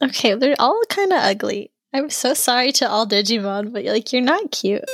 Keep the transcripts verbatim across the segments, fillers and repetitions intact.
Okay, they're all kind of ugly. I'm so sorry to all Digimon, but like, you're not cute.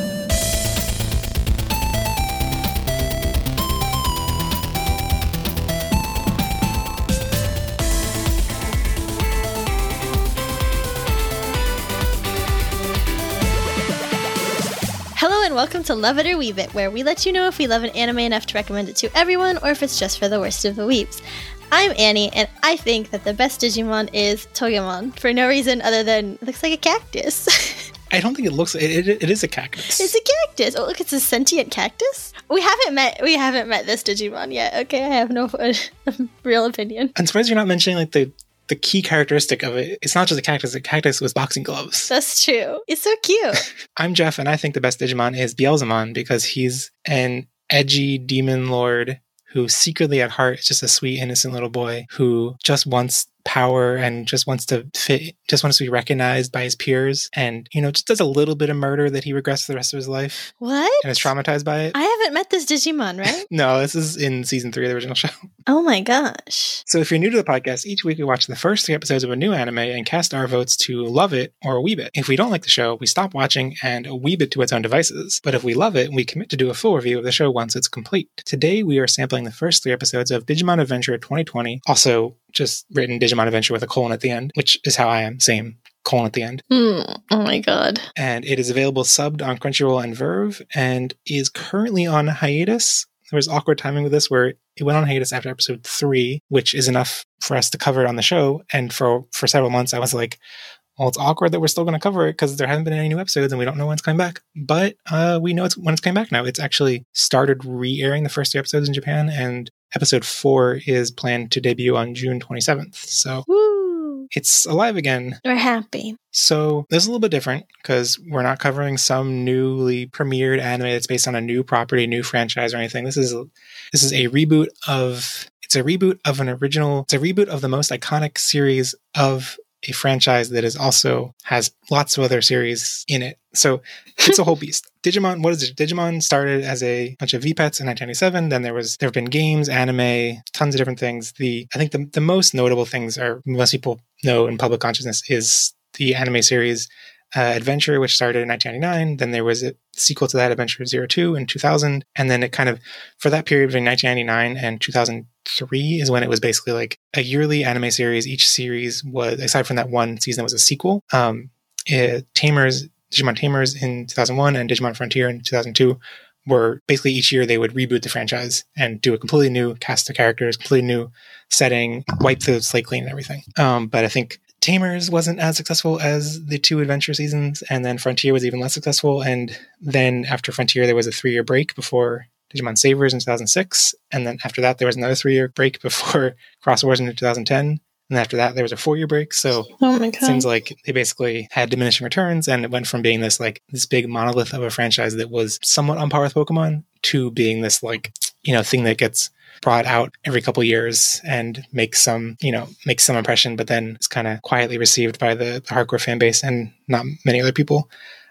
Hello and welcome to Love It or Weeb It, where we let you know if we love an anime enough to recommend it to everyone or if it's just for the worst of the weebs. I'm Annie, and I think that the best Digimon is Togemon, for no reason other than it looks like a cactus. I don't think it looks, it, it, it is a cactus. It's a cactus. Oh, look, it's a sentient cactus? We haven't met, we haven't met this Digimon yet, okay? I have no uh, real opinion. I'm surprised you're not mentioning, like, the the key characteristic of it. It's not just a cactus, a cactus with boxing gloves. That's true. It's so cute. I'm Jeff, and I think the best Digimon is Beelzemon because he's an edgy demon lord who secretly at heart is just a sweet, innocent little boy who just wants power and just wants to fit, just wants to be recognized by his peers, and, you know, just does a little bit of murder that he regrets for the rest of his life. What? And is traumatized by it. I haven't met this Digimon, right? No, this is in season three of the original show. Oh my gosh. So if you're new to the podcast, each week we watch the first three episodes of a new anime and cast our votes to love it or weeb it. If we don't like the show, we stop watching and weeb it to its own devices. But if we love it, we commit to do a full review of the show once it's complete. Today we are sampling the first three episodes of Digimon Adventure twenty twenty, also just written Digimon Adventure with a colon at the end, which is how I am, same colon at the end. Mm, oh my god. And it is available subbed on Crunchyroll and Verve and is currently on hiatus. There was awkward timing with this where it went on hiatus after episode three, which is enough for us to cover it on the show. And for, for several months, I was like, well, it's awkward that we're still going to cover it because there haven't been any new episodes and we don't know when it's coming back. But uh, we know it's when it's coming back now. It's actually started re-airing the first three episodes in Japan, and episode four is planned to debut on June twenty-seventh. So Woo! It's alive again. We're happy. So this is a little bit different because we're not covering some newly premiered anime that's based on a new property, new franchise or anything. This is this is a reboot of it's a reboot of an original. It's a reboot of the most iconic series of a franchise that is also has lots of other series in it. So it's a whole beast. Digimon, what is it? Digimon started as a bunch of V-Pets in nineteen ninety-seven. Then there was there have been games, anime, tons of different things. The I think the, the most notable things are most people know in public consciousness is the anime series uh, Adventure, which started in nineteen ninety-nine. Then there was a sequel to that, Adventure Zero Two, in two thousand. And then it kind of, for that period between nineteen ninety-nine and two thousand three is when it was basically like a yearly anime series. Each series was, aside from that one season, was a sequel. Um, it, Tamers, Digimon Tamers in two thousand one and Digimon Frontier in two thousand two were basically each year they would reboot the franchise and do a completely new cast of characters, completely new setting, wipe the slate clean and everything. Um, but I think Tamers wasn't as successful as the two Adventure seasons, and then Frontier was even less successful. And then after Frontier, there was a three-year break before Digimon Savers in two thousand six, and then after that, there was another three-year break before Cross Wars in two thousand ten, and after that, there was a four-year break. So oh my God. It seems like they basically had diminishing returns, and it went from being this like this big monolith of a franchise that was somewhat on par with Pokemon to being this like you know thing that gets brought out every couple years and makes some, you know, makes some impression, but then it's kind of quietly received by the, the hardcore fan base and not many other people.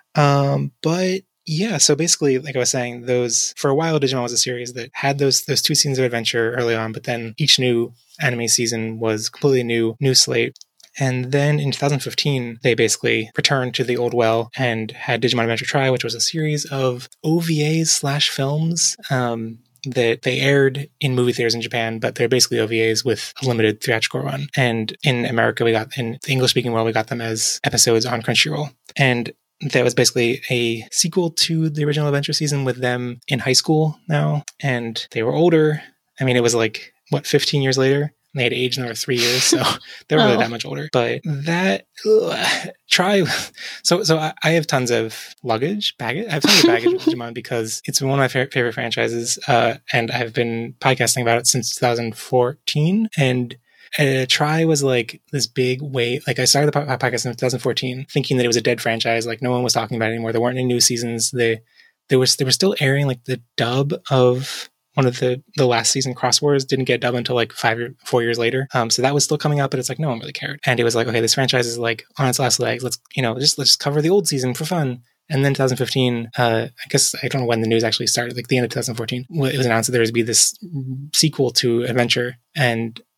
Um, but yeah, so basically, like I was saying, those for a while, Digimon was a series that had those those two seasons of adventure early on, but then each new anime season was completely new, new slate. And then in two thousand fifteen, they basically returned to the old well and had Digimon Adventure Tri, which was a series of O V As slash films. Um, that they aired in movie theaters in Japan, but they're basically O V As with a limited theatrical run. And in America, we got, in the English-speaking world, we got them as episodes on Crunchyroll. And that was basically a sequel to the original Adventure season with them in high school now. And they were older. I mean, it was like, what, fifteen years later? They had aged another three years, so they were oh. really that much older. But that, ugh, try, so so I, I have tons of luggage, baggage. I have tons of baggage with Digimon because it's one of my fa- favorite franchises, uh, and I've been podcasting about it since two thousand fourteen. And uh, Tri was like this big wave. Like I started the po- podcast in two thousand fourteen, thinking that it was a dead franchise. Like no one was talking about it anymore. There weren't any new seasons. They there was they were still airing like the dub of one of the, the last season, Cross Wars, didn't get dubbed until like five or four years later. Um, so that was still coming out, but it's like no one really cared. And it was like, okay, this franchise is like on its last legs. Let's, you know, just let's just cover the old season for fun. And then twenty fifteen, uh, I guess, I don't know when the news actually started, like the end of twenty fourteen, it was announced that there was to be this sequel to Adventure. And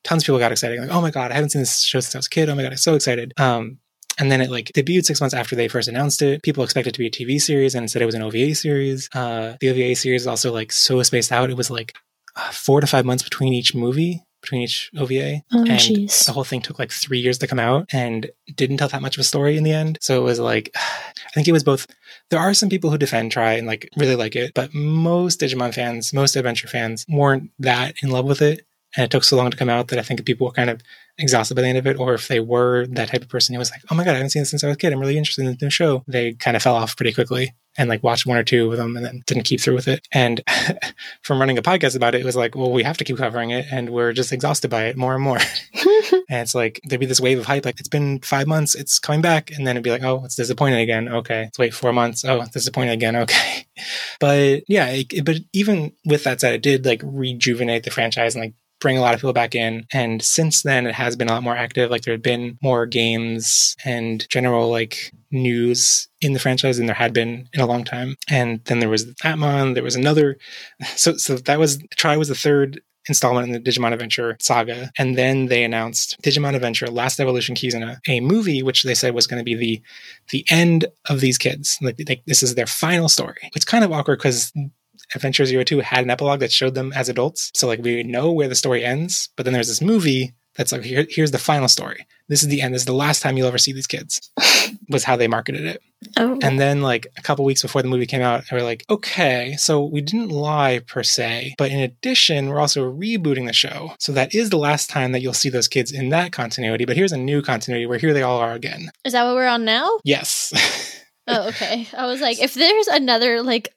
tons of people got excited. Like, oh my God, I haven't seen this show since I was a kid. Oh my God, I'm so excited. Um, And then it like debuted six months after they first announced it. People expected it to be a T V series, and instead it was an O V A series. Uh, the O V A series is also like so spaced out. It was like uh, four to five months between each movie, between each O V A. Oh, and jeez. the whole thing took like three years to come out and didn't tell that much of a story in the end. So it was like, I think it was both. There are some people who defend Try and like really like it, but most Digimon fans, most adventure fans weren't that in love with it. And it took so long to come out that I think people were kind of exhausted by the end of it. Or if they were that type of person who was like, oh my God, I haven't seen this since I was a kid, I'm really interested in this new show, they kind of fell off pretty quickly and like watched one or two of them and then didn't keep through with it. And from running a podcast about it, it was like, well, we have to keep covering it and we're just exhausted by it more and more. And it's like, there'd be this wave of hype, like it's been five months, it's coming back. And then it'd be like, oh, it's disappointing again. Okay. Let's wait four months. Oh, it's disappointing again. Okay. But yeah, it, but even with that said, it did like rejuvenate the franchise and like bring a lot of people back in. And since then, it has been a lot more active. Like there had been more games and general like news in the franchise than there had been in a long time. And then there was Atmon. There was another. So, so that was Try was the third installment in the Digimon Adventure saga. And then they announced Digimon Adventure Last Evolution Kizuna, a movie which they said was going to be the the end of these kids. Like, like this is their final story. It's kind of awkward because Adventure Zero Two had an epilogue that showed them as adults. So like we know where the story ends, but then there's this movie that's like, here, here's the final story. This is the end. This is the last time you'll ever see these kids, was how they marketed it. Oh. And then like a couple weeks before the movie came out, they were like, okay, so we didn't lie per se, but in addition, we're also rebooting the show. So that is the last time that you'll see those kids in that continuity, but here's a new continuity where here they all are again. Is that what we're on now? Yes. Oh, okay. I was like, if there's another like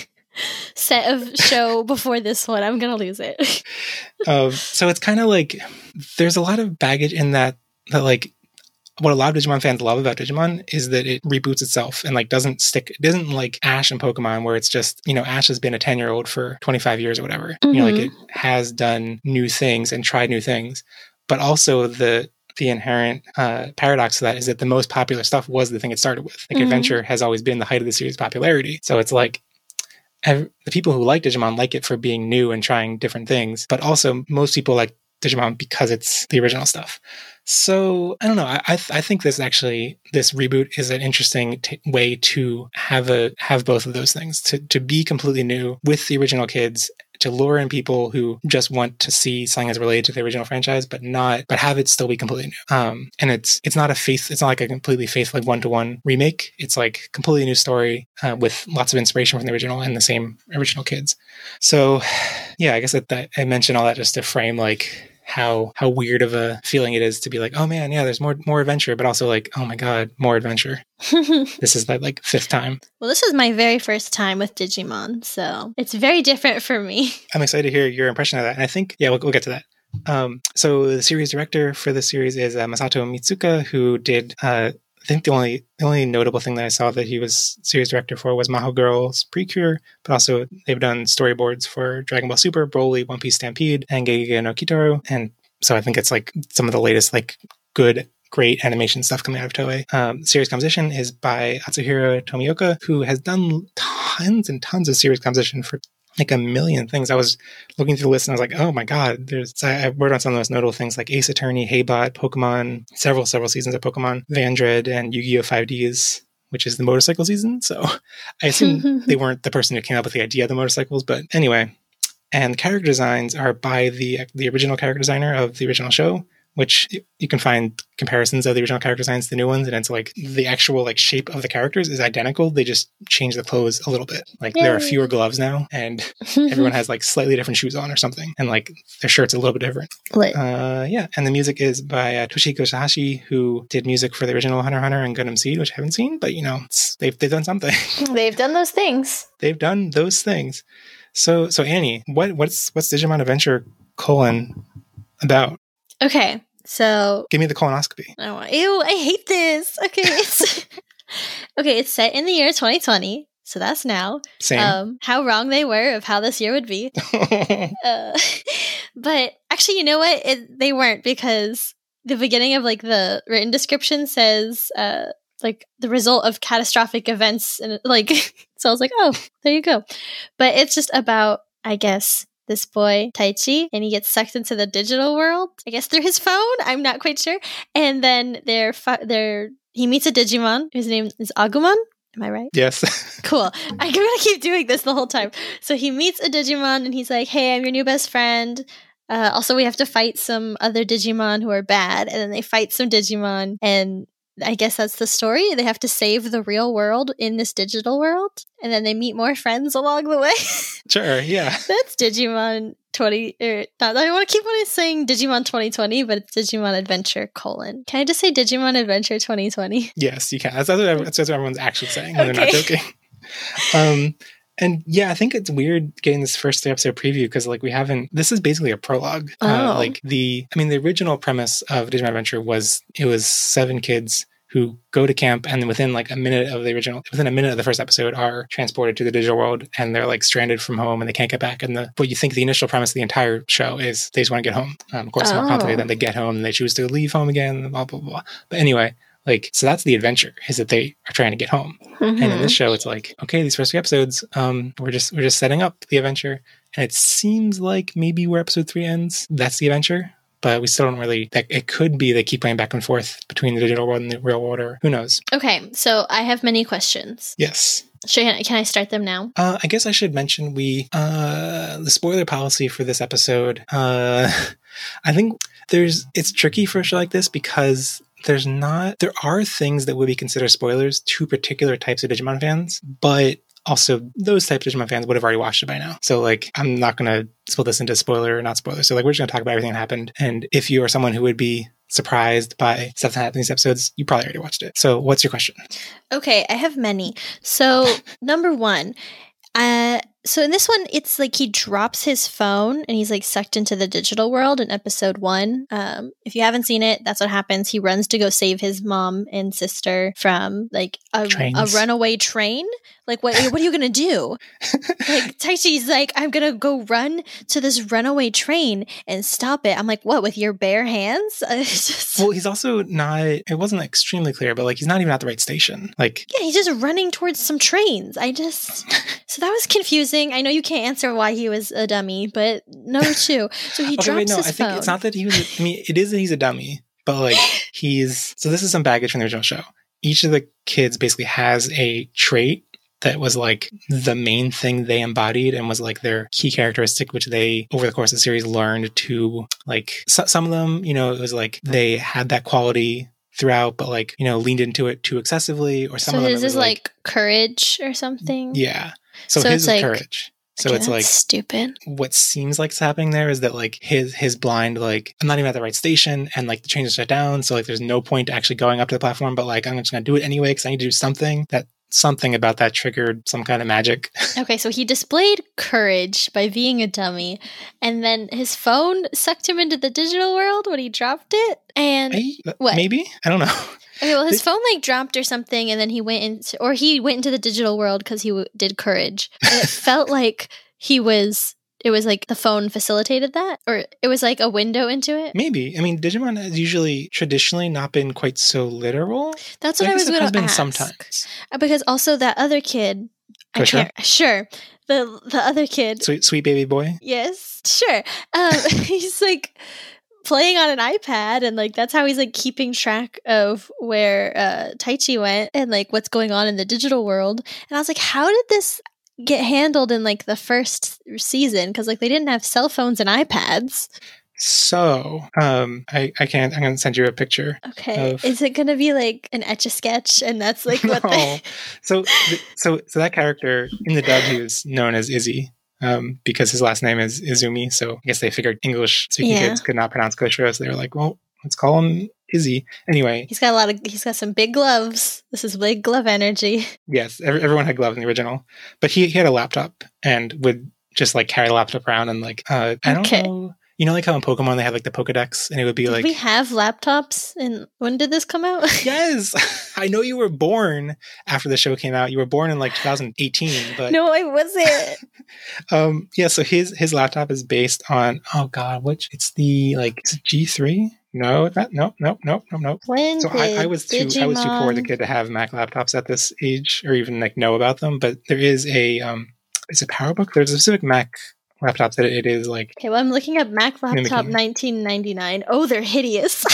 set of show before this one, I'm gonna lose it. um, so it's kind of like there's a lot of baggage in that that like what a lot of Digimon fans love about Digimon is that it reboots itself and like doesn't stick. It doesn't like Ash and Pokemon where it's just, you know, Ash has been a ten year old for twenty-five years or whatever. Mm-hmm. You know, like it has done new things and tried new things, but also the the inherent uh, paradox to that is that the most popular stuff was the thing it started with. Like mm-hmm. Adventure has always been the height of the series' popularity. So it's like the people who like Digimon like it for being new and trying different things, but also most people like Digimon because it's the original stuff. So I don't know. I I, th- I think this actually this reboot is an interesting t- way to have a have both of those things to to be completely new with the original kids, to lure in people who just want to see something as related to the original franchise, but not but have it still be completely new. Um, and it's it's not a faith. It's not like a completely faithful like one to one remake. It's like completely new story uh, with lots of inspiration from the original and the same original kids. So yeah, I guess that, that I mentioned all that just to frame like how how weird of a feeling it is to be like, oh man, yeah, there's more more adventure, but also like, oh my god, more adventure. This is that like fifth time. Well, this is my very first time with Digimon, so it's very different for me. I'm excited to hear your impression of that, and I think yeah, we'll, we'll get to that. Um, so the series director for this series is uh, Masato Mitsuka, who did. Uh, I think the only the only notable thing that I saw that he was series director for was Maho Girls Precure, but also they've done storyboards for Dragon Ball Super, Broly, One Piece Stampede, and Gegege no Kitaro. And so I think it's like some of the latest like good, great animation stuff coming out of Toei. Um, series composition is by Atsuhiro Tomioka, who has done tons and tons of series composition for like a million things. I was looking through the list and I was like, oh my god, there's so I worked on some of those notable things like Ace Attorney, Heybot, Pokemon, several several seasons of Pokemon, Vandred, and Yu-Gi-Oh! five Ds, which is the motorcycle season. So I assume they weren't the person who came up with the idea of the motorcycles, but anyway. And character designs are by the the original character designer of the original show, which you can find comparisons of the original character designs to the new ones, and it's like the actual like shape of the characters is identical. They just change the clothes a little bit. Like Yay. There are fewer gloves now, and everyone has like slightly different shoes on or something, and like their shirt's a little bit different. Right. Uh, yeah, and the music is by uh, Toshihiko Sahashi, who did music for the original Hunter x Hunter and Gundam Seed, which I haven't seen, but you know, it's, they've they've done something. They've done those things. They've done those things. So so Annie, what what's what's Digimon Adventure colon about? Okay, so give me the colonoscopy. I want, ew, I hate this. Okay, it's okay. It's set in the year twenty twenty, so that's now. Same. Um, how wrong they were of how this year would be. uh, but actually, you know what? It, they weren't, because the beginning of like the written description says uh, like the result of catastrophic events, and like so I was like, oh, there you go. But it's just about, I guess, this boy, Taichi, and he gets sucked into the digital world, I guess through his phone. I'm not quite sure. And then they're, fu- they're, he meets a Digimon whose name is Agumon. Am I right? Yes. Cool. I'm going to keep doing this the whole time. So he meets a Digimon and he's like, hey, I'm your new best friend. Uh, also, we have to fight some other Digimon who are bad. And then they fight some Digimon. And I guess that's the story. They have to save the real world in this digital world. And then they meet more friends along the way. Sure, yeah. That's Digimon twenty, or not, I want to keep on saying Digimon twenty twenty, but it's Digimon Adventure colon. Can I just say Digimon Adventure twenty twenty? Yes, you can. That's, that's, what, everyone, that's what everyone's actually saying. Okay. They're not joking. Um, and yeah, I think it's weird getting this first episode preview because like we haven't, this is basically a prologue. Oh. Uh, like the, I mean, the original premise of Digimon Adventure was, it was seven kids who go to camp and within like a minute of the original, within a minute of the first episode are transported to the digital world and they're like stranded from home and they can't get back. And the, what you think the initial premise of the entire show is they just want to get home. Um, of course, it's Oh. more complicated than they get home and they choose to leave home again, blah, blah, blah. But anyway, like, so that's the adventure is that they are trying to get home. Mm-hmm. And in this show, it's like, okay, these first few episodes, um, we're just, we're just setting up the adventure. And it seems like maybe where episode three ends, that's the adventure. But we still don't really, like, it could be they keep going back and forth between the digital world and the real world, or who knows. Okay, so I have many questions. Yes. Should I, can I start them now? Uh, I guess I should mention we, uh, the spoiler policy for this episode, uh, I think there's, it's tricky for a show like this because there's not, there are things that would be considered spoilers to particular types of Digimon fans, but also those types of Digimon fans would have already watched it by now. So like, I'm not going to split this into spoiler or not spoiler. So like, we're just going to talk about everything that happened. And if you are someone who would be surprised by stuff that happened in these episodes, you probably already watched it. So what's your question? Okay, I have many. So number one, uh, so in this one, it's like he drops his phone and he's like sucked into the digital world in episode one. Um, if you haven't seen it, that's what happens. He runs to go save his mom and sister from like a, a runaway train. Like, what, what are you going to do? Like, Taichi's like, I'm going to go run to this runaway train and stop it. I'm like, what, with your bare hands? Just... Well, he's also not, it wasn't extremely clear, but like, he's not even at the right station. Like, yeah, he's just running towards some trains. I just, so that was confusing. I know you can't answer why he was a dummy, but number two, so he okay, drops wait, no, his I think phone. It's not that he was, a, I mean, it is that he's a dummy, but like, he's, so this is some baggage from the original show. Each of the kids basically has a trait that was like the main thing they embodied and was like their key characteristic, which they over the course of the series learned to like, so, some of them, you know, it was like they had that quality throughout, but like, you know, leaned into it too excessively, or some so of them. his it was is like, like courage or something. Yeah. So, so his is like, courage. So okay, it's like stupid. What seems like it's happening there is that like his his blind, like I'm not even at the right station and like the train is shut down. So like there's no point to actually going up to the platform, but like I'm just gonna do it anyway because I need to do something. That something about that triggered some kind of magic. Okay, so he displayed courage by being a dummy, and then his phone sucked him into the digital world when he dropped it. And I, what? Maybe? I don't know. Okay, well, his phone like dropped or something, and then he went into, or he went into the digital world because he w- did courage. And it felt like he was, it was like the phone facilitated that, or it was like a window into it. Maybe. I mean, Digimon has usually traditionally not been quite so literal. That's what I, I was going to ask. Been sometimes. Because also that other kid, I can't, sure, the the other kid, sweet sweet baby boy. Yes, sure. Um, he's like playing on an iPad, and like that's how he's like keeping track of where uh Taichi went and like what's going on in the digital world. And I was like, how did this get handled in like the first season? Because like they didn't have cell phones and iPads. So um I, I can't I'm gonna send you a picture. Okay. Of... Is it gonna be like an Etch-a-Sketch and that's like what no. they... so so so that character in the dub, he was known as Izzy. Um, because his last name is Izumi, so I guess they figured English-speaking yeah. kids could not pronounce Koshiro, so they were like, well, let's call him Izzy. Anyway. He's got a lot of, he's got some big gloves. This is big glove energy. Yes, every, everyone had gloves in the original. But he, he had a laptop and would just, like, carry the laptop around and, like, uh, I don't okay. know. You know, like how in Pokemon they have, like, the Pokedex, and it would be, did like... we have laptops? And when did this come out? Yes! I know you were born after the show came out. You were born in, like, twenty eighteen, but... No, I wasn't. um, yeah, so his his laptop is based on... Oh, God, which... It's the, like... Is it G three? No, that, no, no, no, no, no. When so I, I was too Digimon... I was too poor as a kid to have Mac laptops at this age, or even, like, know about them, but there is a... um, Is it PowerBook? There's a specific Mac... laptops that it is like. Okay, well, I'm looking at Mac laptop mimicking. nineteen ninety-nine. Oh, they're hideous.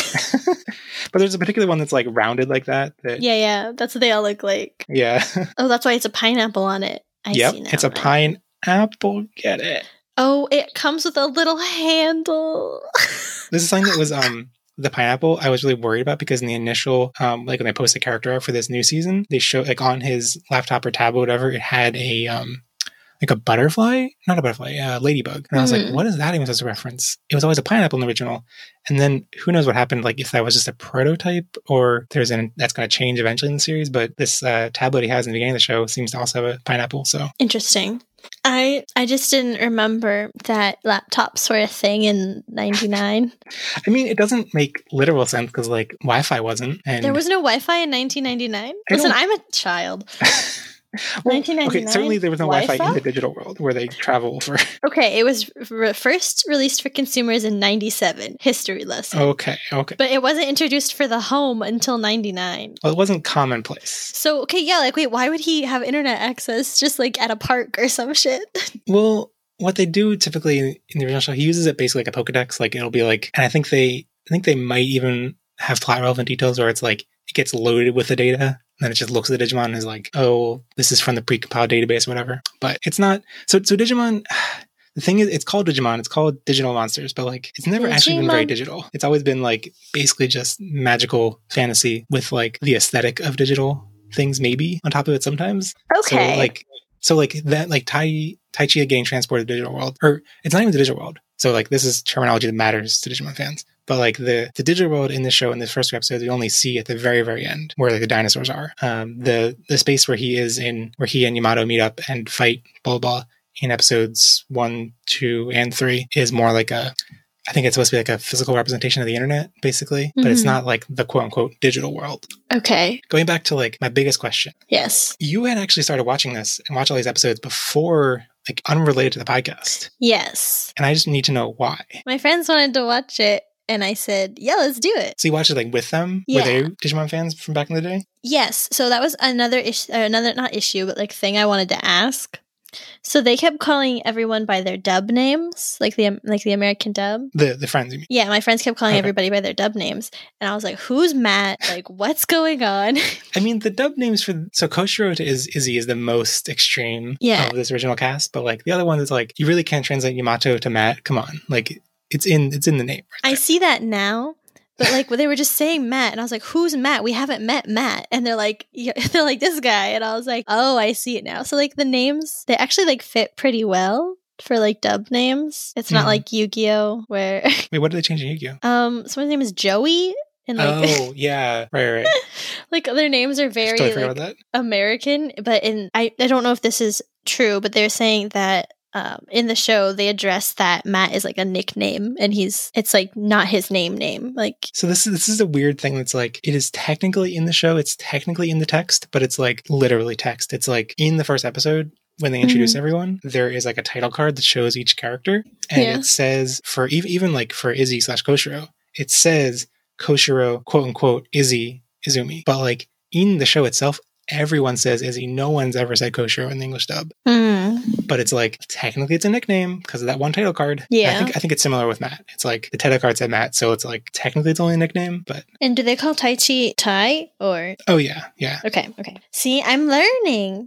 But there's a particular one that's like rounded like that. that yeah, yeah, that's what they all look like. Yeah. Oh, that's why it's a pineapple on it. I yep, see now. it's a pineapple. Get it? Oh, it comes with a little handle. This is something that was um the pineapple I was really worried about because in the initial um like when they posted the character art for this new season, they show like on his laptop or tab or whatever, it had a um like a butterfly, not a butterfly, a uh, ladybug. And I was Mm. like, what is that even supposed to reference? It was always a pineapple in the original. And then who knows what happened, like if that was just a prototype or there's an that's going to change eventually in the series. But this uh, tablet he has in the beginning of the show seems to also have a pineapple. So Interesting. I I just didn't remember that laptops were a thing in ninety-nine. I mean, it doesn't make literal sense because like Wi-Fi wasn't. And There was no Wi-Fi in nineteen ninety-nine? I Listen, don't- I'm a child. well, nineteen ninety-nine? okay, certainly there was no Wi-Fi, Wi-Fi in the digital world where they travel for. Okay, it was re- first released for consumers in ninety-seven. History lesson. okay, okay. But it wasn't introduced for the home until ninety-nine. Well, it wasn't commonplace. So, okay, yeah, like, wait, why would he have internet access just, like, at a park or some shit? Well, what they do typically in the original show, he uses it basically like a Pokedex. Like it'll be like, and I think they, I think they might even have plot relevant details where it's like it gets loaded with the data, and then it just looks at the Digimon and is like, oh, this is from the pre-compiled database, or whatever. But it's not. So, so Digimon. The thing is, it's called Digimon. It's called Digital Monsters, but like it's never actually been very Digimon. digital. It's always been like basically just magical fantasy with like the aesthetic of digital things, maybe on top of it sometimes. Okay. So like, so like that, like Tai Taichi getting transported to the digital world, or it's not even the digital world. So like this is terminology that matters to Digimon fans. But like the the digital world in the show in the first two episodes, we only see at the very very end where like the dinosaurs are. Um, the the space where he is in, where he and Yamato meet up and fight blah blah in episodes one, two, and three is more like a. I think it's supposed to be like a physical representation of the internet, basically, but it's Mhm. not like the quote unquote digital world. Okay. Going back to like my biggest question. Yes. You had actually started watching this and watched all these episodes before, like unrelated to the podcast. Yes. And I just need to know why. My friends wanted to watch it, and I said, yeah, let's do it. So you watched it like with them? Yeah. Were they Digimon fans from back in the day? Yes. So that was another issue, another, not issue, but like thing I wanted to ask. So they kept calling everyone by their dub names, like the like the American dub. The the friends, you mean? Yeah, my friends kept calling Okay. everybody by their dub names, and I was like, "Who's Matt? Like, what's going on?" I mean, the dub names for so Koshiro to Iz- Izzy is the most extreme Yeah. of this original cast, but like the other one is like you really can't translate Yamato to Matt. Come on, like it's in it's in the name. Right I there. see that now, but like they were just saying Matt, and I was like, "Who's Matt? We haven't met Matt." And they're like, yeah, "They're like this guy," and I was like, "Oh, I see it now." So like the names, they actually like fit pretty well for like dub names. It's not Mhm. like Yu-Gi-Oh, where Wait, what did they change in Yu-Gi-Oh? um someone's name is Joey, and like Oh yeah, right, right. right. like other names are very Totally forgot like, about that. American, but in I, I don't know if this is true, but they're saying that um, in the show they address that Matt is like a nickname, and he's it's like not his name name. Like So this is this is a weird thing that's like it is technically in the show, it's technically in the text, but it's like literally text. It's like in the first episode when they introduce Mhm. everyone, there is like a title card that shows each character, and Yeah. it says for even even like for Izzy slash Koshiro, it says Koshiro quote unquote Izzy Izumi, but like in the show itself, everyone says Izzy. No one's ever said Koshiro in the English dub, hmm. but it's like technically it's a nickname because of that one title card. Yeah. I think I think it's similar with Matt. It's like the title card said Matt, so it's like technically it's only a nickname, but And do they call Tai Chi Tai or oh yeah, yeah. okay, okay. See, I'm learning.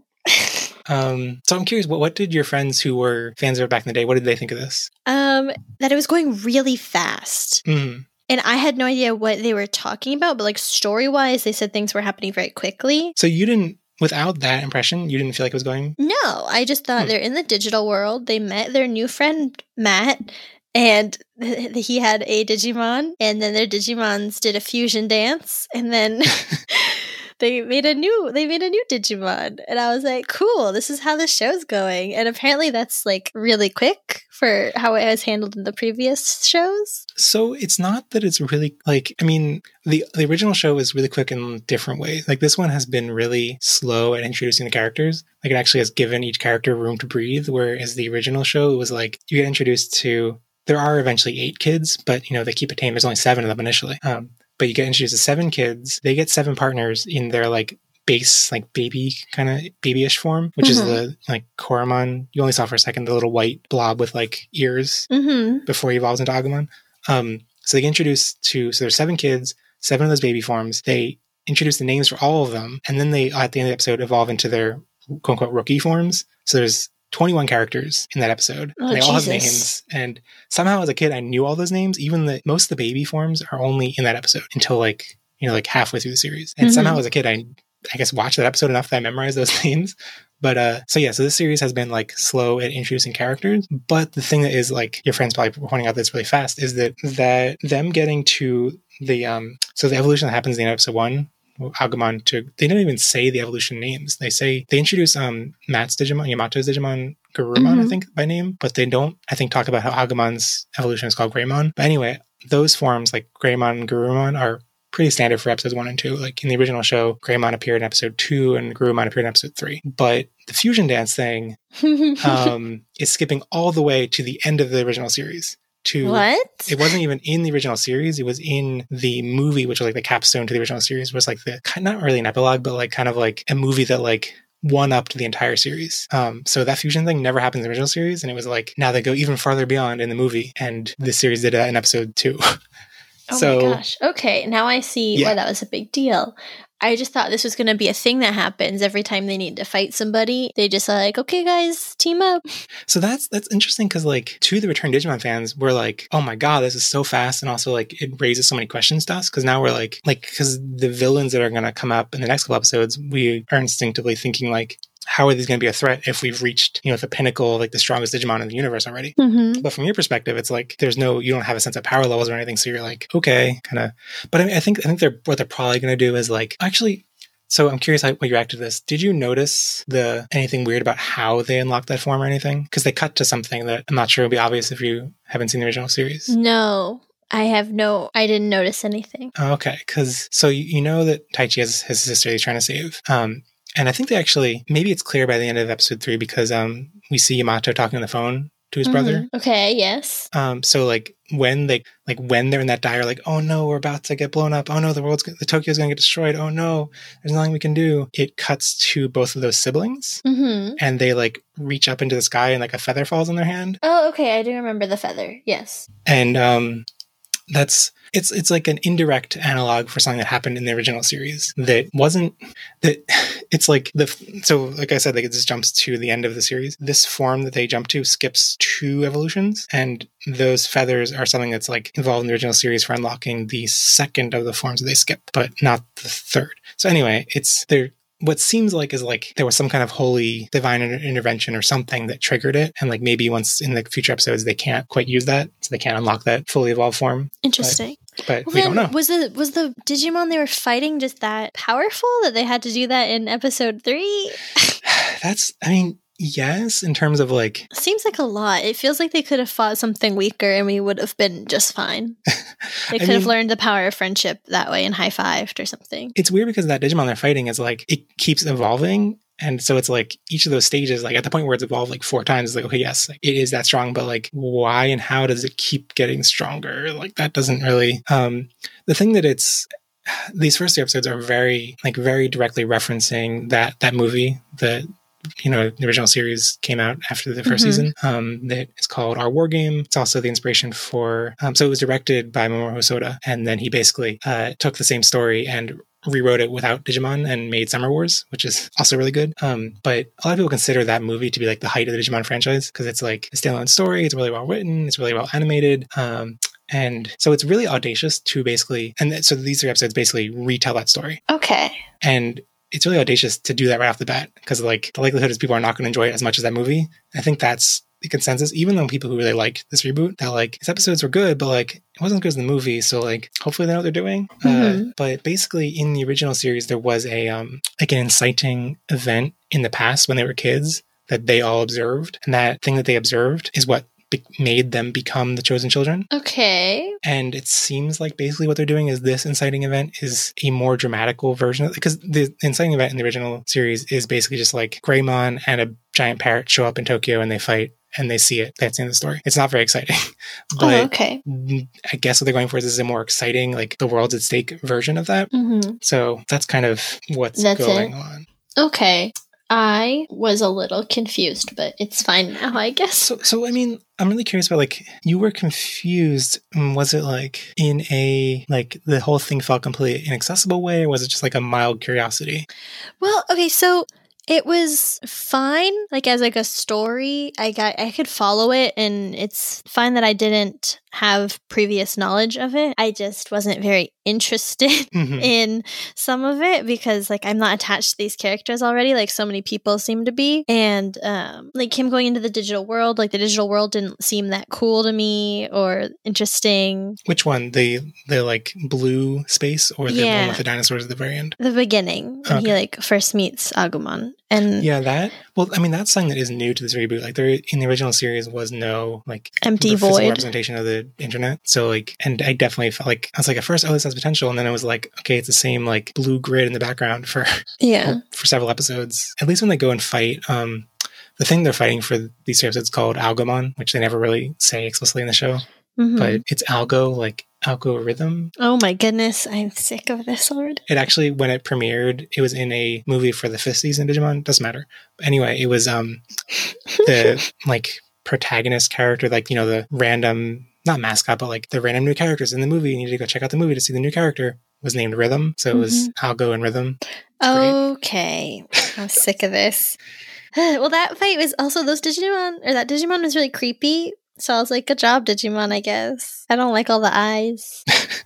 Um, so I'm curious, what what did your friends who were fans of it back in the day, what did they think of this? um, that it was going really fast. Mm. And I had no idea what they were talking about, but like story wise, they said things were happening very quickly. So you didn't, without that impression, you didn't feel like it was going. No, I just thought Hmm. they're in the digital world. They met their new friend, Matt, and th- th- he had a Digimon, and then their Digimons did a fusion dance, and then they made a new they made a new Digimon. And I was like, cool, this is how the show's going. And apparently that's like really quick for how it was handled in the previous shows. So it's not that it's really like, I mean, the the original show is really quick in different ways. Like this one has been really slow at introducing the characters. Like it actually has given each character room to breathe, whereas the original show, it was like you get introduced to, there are eventually eight kids, but you know, they keep it tame. There's only seven of them initially. Um, but you get introduced to seven kids. They get seven partners in their like base, like baby kind of babyish form, which Mhm. is the like Koromon. You only saw for a second the little white blob with like ears Mm-hmm. before he evolves into Agumon. Um, so they get introduced to, so there's seven kids, seven of those baby forms. They introduce the names for all of them, and then they, at the end of the episode, evolve into their quote unquote rookie forms. So there's twenty-one characters in that episode. Oh, and they all have Jesus. names. And somehow as a kid, I knew all those names. Even the most of the baby forms are only in that episode until like, you know, like halfway through the series. And Mhm. somehow as a kid, I, I guess watched that episode enough that I memorized those names. But uh, so yeah, so this series has been like slow at introducing characters. But the thing that is like your friends probably pointing out this really fast is that that them getting to the um, so the evolution that happens in episode one, Agumon to they don't even say the evolution names. They say they introduce um Matt's Digimon, Yamato's Digimon, Garurumon, I Mhm. think by name, but they don't I think talk about how Agumon's evolution is called Greymon. But anyway, those forms like Greymon and Garurumon are pretty standard for episodes one and two. Like in the original show, Greymon appeared in episode two and Garurumon appeared in episode three. But the fusion dance thing um, is skipping all the way to the end of the original series. To What? It wasn't even in the original series. It was in the movie, which was like the capstone to the original series. Was like the not really an epilogue, but like kind of like a movie that like one up to the entire series. Um, so that fusion thing never happened in the original series, and it was like now they go even farther beyond in the movie, and this series did that in episode two. Oh so, my gosh. Okay, now I see Yeah. why that was a big deal. I just thought this was going to be a thing that happens every time they need to fight somebody. They just like, okay, guys, team up. So that's that's interesting because like to the Return Digimon fans, we're like, oh my god, this is so fast, and also like it raises so many questions to us because now we're like like because the villains that are going to come up in the next couple episodes, we are instinctively thinking like, how are these going to be a threat if we've reached you know the pinnacle, like the strongest Digimon in the universe already? Mm-hmm. But from your perspective, it's like there's no, you don't have a sense of power levels or anything, so you're like, okay, kind of. But I mean, I think I think they're what they're probably going to do is like actually. So I'm curious how what you react to this. Did you notice the anything weird about how they unlocked that form or anything? Because they cut to something that I'm not sure will be obvious if you haven't seen the original series. No, I have no, I didn't notice anything. Oh, okay, because so you, you know that Taichi has his sister he's trying to save. Um, and I think they actually, maybe it's clear by the end of episode three because um, we see Yamato talking on the phone to his brother. Mhm. Okay, yes. Um, so like when they like when they're in that dire, like, oh no, we're about to get blown up. Oh no, the world's the Tokyo's going to get destroyed. Oh no, there's nothing we can do. It cuts to both of those siblings, Mm-hmm. and they like reach up into the sky, and like a feather falls on their hand, Oh, okay, I do remember the feather. Yes. and um, that's it's it's like an indirect analog for something that happened in the original series that wasn't that it's like the so like I said, like it just jumps to the end of the series. This form that they jump to skips two evolutions, and those feathers are something that's like involved in the original series for unlocking the second of the forms that they skip, but not the third. So anyway, it's they're what seems like is like there was some kind of holy divine inter- intervention or something that triggered it. And like maybe once in the future episodes, they can't quite use that. So they can't unlock that fully evolved form. Interesting. But Well, we then, don't know. Was the was the Digimon they were fighting just that powerful that they had to do that in episode three? That's, I mean, yes, in terms of like, Seems like a lot. It feels like they could have fought something weaker and we would have been just fine. They I could have mean- learned the power of friendship that way and high-fived or something. it's weird because that Digimon they're fighting is like, it keeps evolving. And so it's like each of those stages, like at the point where it's evolved like four times, it's like, okay, yes, like, it is that strong, but like why and how does it keep getting stronger? Like that doesn't really, um, the thing that it's, these first two episodes are very, like very directly referencing that, that movie that, you know, the original series came out after the 1st Mhm. season. Um, that is called Our War Game. It's also the inspiration for, um, so it was directed by Mamoru Hosoda, and then he basically uh, took the same story and rewrote it without Digimon and made Summer Wars, which is also really good. Um, but a lot of people consider that movie to be like the height of the Digimon franchise because it's like a standalone story. It's really well written. It's really well animated. Um, and so it's really audacious to basically, and th- so these three episodes basically retell that story. Okay. And it's really audacious to do that right off the bat because like the likelihood is people are not going to enjoy it as much as that movie. I think that's the consensus, even though people who really liked this reboot, that like these episodes were good, but like it wasn't as good as the movie. So like hopefully they know what they're doing. Mhm. Uh, but basically in the original series, there was a um like an inciting event in the past when they were kids that they all observed. And that thing that they observed is what be- made them become the chosen children. Okay. And it seems like basically what they're doing is this inciting event is a more dramatical version of, because the inciting event in the original series is basically just like Greymon and a giant parrot show up in Tokyo and they fight and they see it. That's the end of the story. It's not very exciting. But oh, okay. I guess what they're going for is this is a more exciting, like the world's at stake version of that. Mm-hmm. So that's kind of what's That's going it. on. Okay. I was a little confused, but it's fine now, I guess. So, so I mean, I'm really curious about, like, you were confused. Was it, like, in a, like, the whole thing felt completely inaccessible way, or was it just, like, a mild curiosity? Well, okay, so it was fine, like, as, like, a story. I got, I could follow it, and it's fine that I didn't have previous knowledge of it. I just wasn't very interested Mm-hmm. in some of it because, like, I'm not attached to these characters already, like so many people seem to be. And, um, like, him going into the digital world, like, the digital world didn't seem that cool to me or interesting. Which one? The, the like, blue space, or the Yeah. one with the dinosaurs at the very end? The beginning, when he, Okay. like, first meets Agumon. And Yeah, that. Well, I mean, that's something that is new to this reboot. Like, there in the original series was no, like, empty physical void. representation of the internet. So, like, and I definitely felt like, I was like, at first, oh, this has potential. And then it was like, okay, it's the same, like, blue grid in the background for, Yeah. for several episodes. At least when they go and fight, um, the thing they're fighting for these three episodes is called Algomon, which they never really say explicitly in the show. Mhm. But it's algo, like, algorithm. Oh my goodness, I'm sick of this already. It actually, when it premiered, it was in a movie for the fifth season of Digimon. Doesn't matter. But anyway, it was um the like protagonist character, like, you know, the random, not mascot, but like the random new characters in the movie. You need to go check out the movie to see the new character. Was named Rhythm, so it was Algo and Rhythm. Okay, I'm sick of this. Well, that fight was also those Digimon, or that Digimon was really creepy. So I was like, good job, Digimon, I guess. I don't like all the eyes.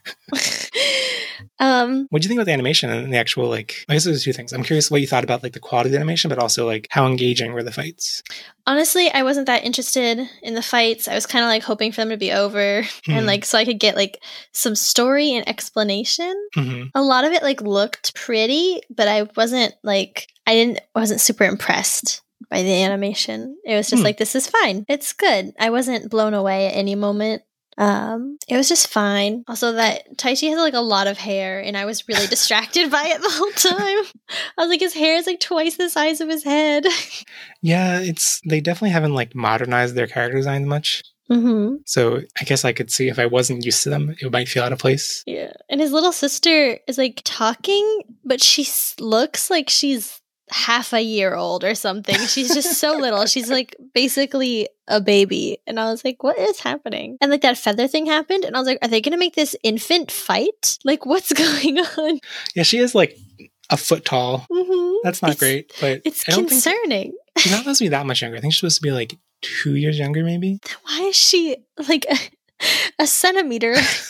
um, What do you think about the animation and the actual, like, I guess there's two things. I'm curious what you thought about, like, the quality of the animation, but also, like, how engaging were the fights? Honestly, I wasn't that interested in the fights. I was kind of, like, hoping for them to be over. Mm-hmm. And, like, so I could get, like, some story and explanation. Mm-hmm. A lot of it, like, looked pretty, but I wasn't, like, I didn't, wasn't super impressed by the animation. It was just Hmm. like, this is fine. It's good. I wasn't blown away at any moment. Um, it was just fine. Also, that Taichi has like a lot of hair, and I was really distracted by it the whole time. I was like, his hair is like twice the size of his head. Yeah, it's, they definitely haven't, like, modernized their character designs much. Mm-hmm. So I guess I could see if I wasn't used to them, it might feel out of place. Yeah. And his little sister is like talking, but she s- looks like she's half a year old or something. She's just so little. She's like basically a baby. And I was like, what is happening? And like that feather thing happened. And I was like, are they going to make this infant fight? Like, what's going on? Yeah, she is, like, a foot tall. Mm-hmm. That's not It's- great, but It's I don't think concerning. she's not supposed to be that much younger. I think she's supposed to be, like, two years younger, maybe. Why is she like a, a centimeter?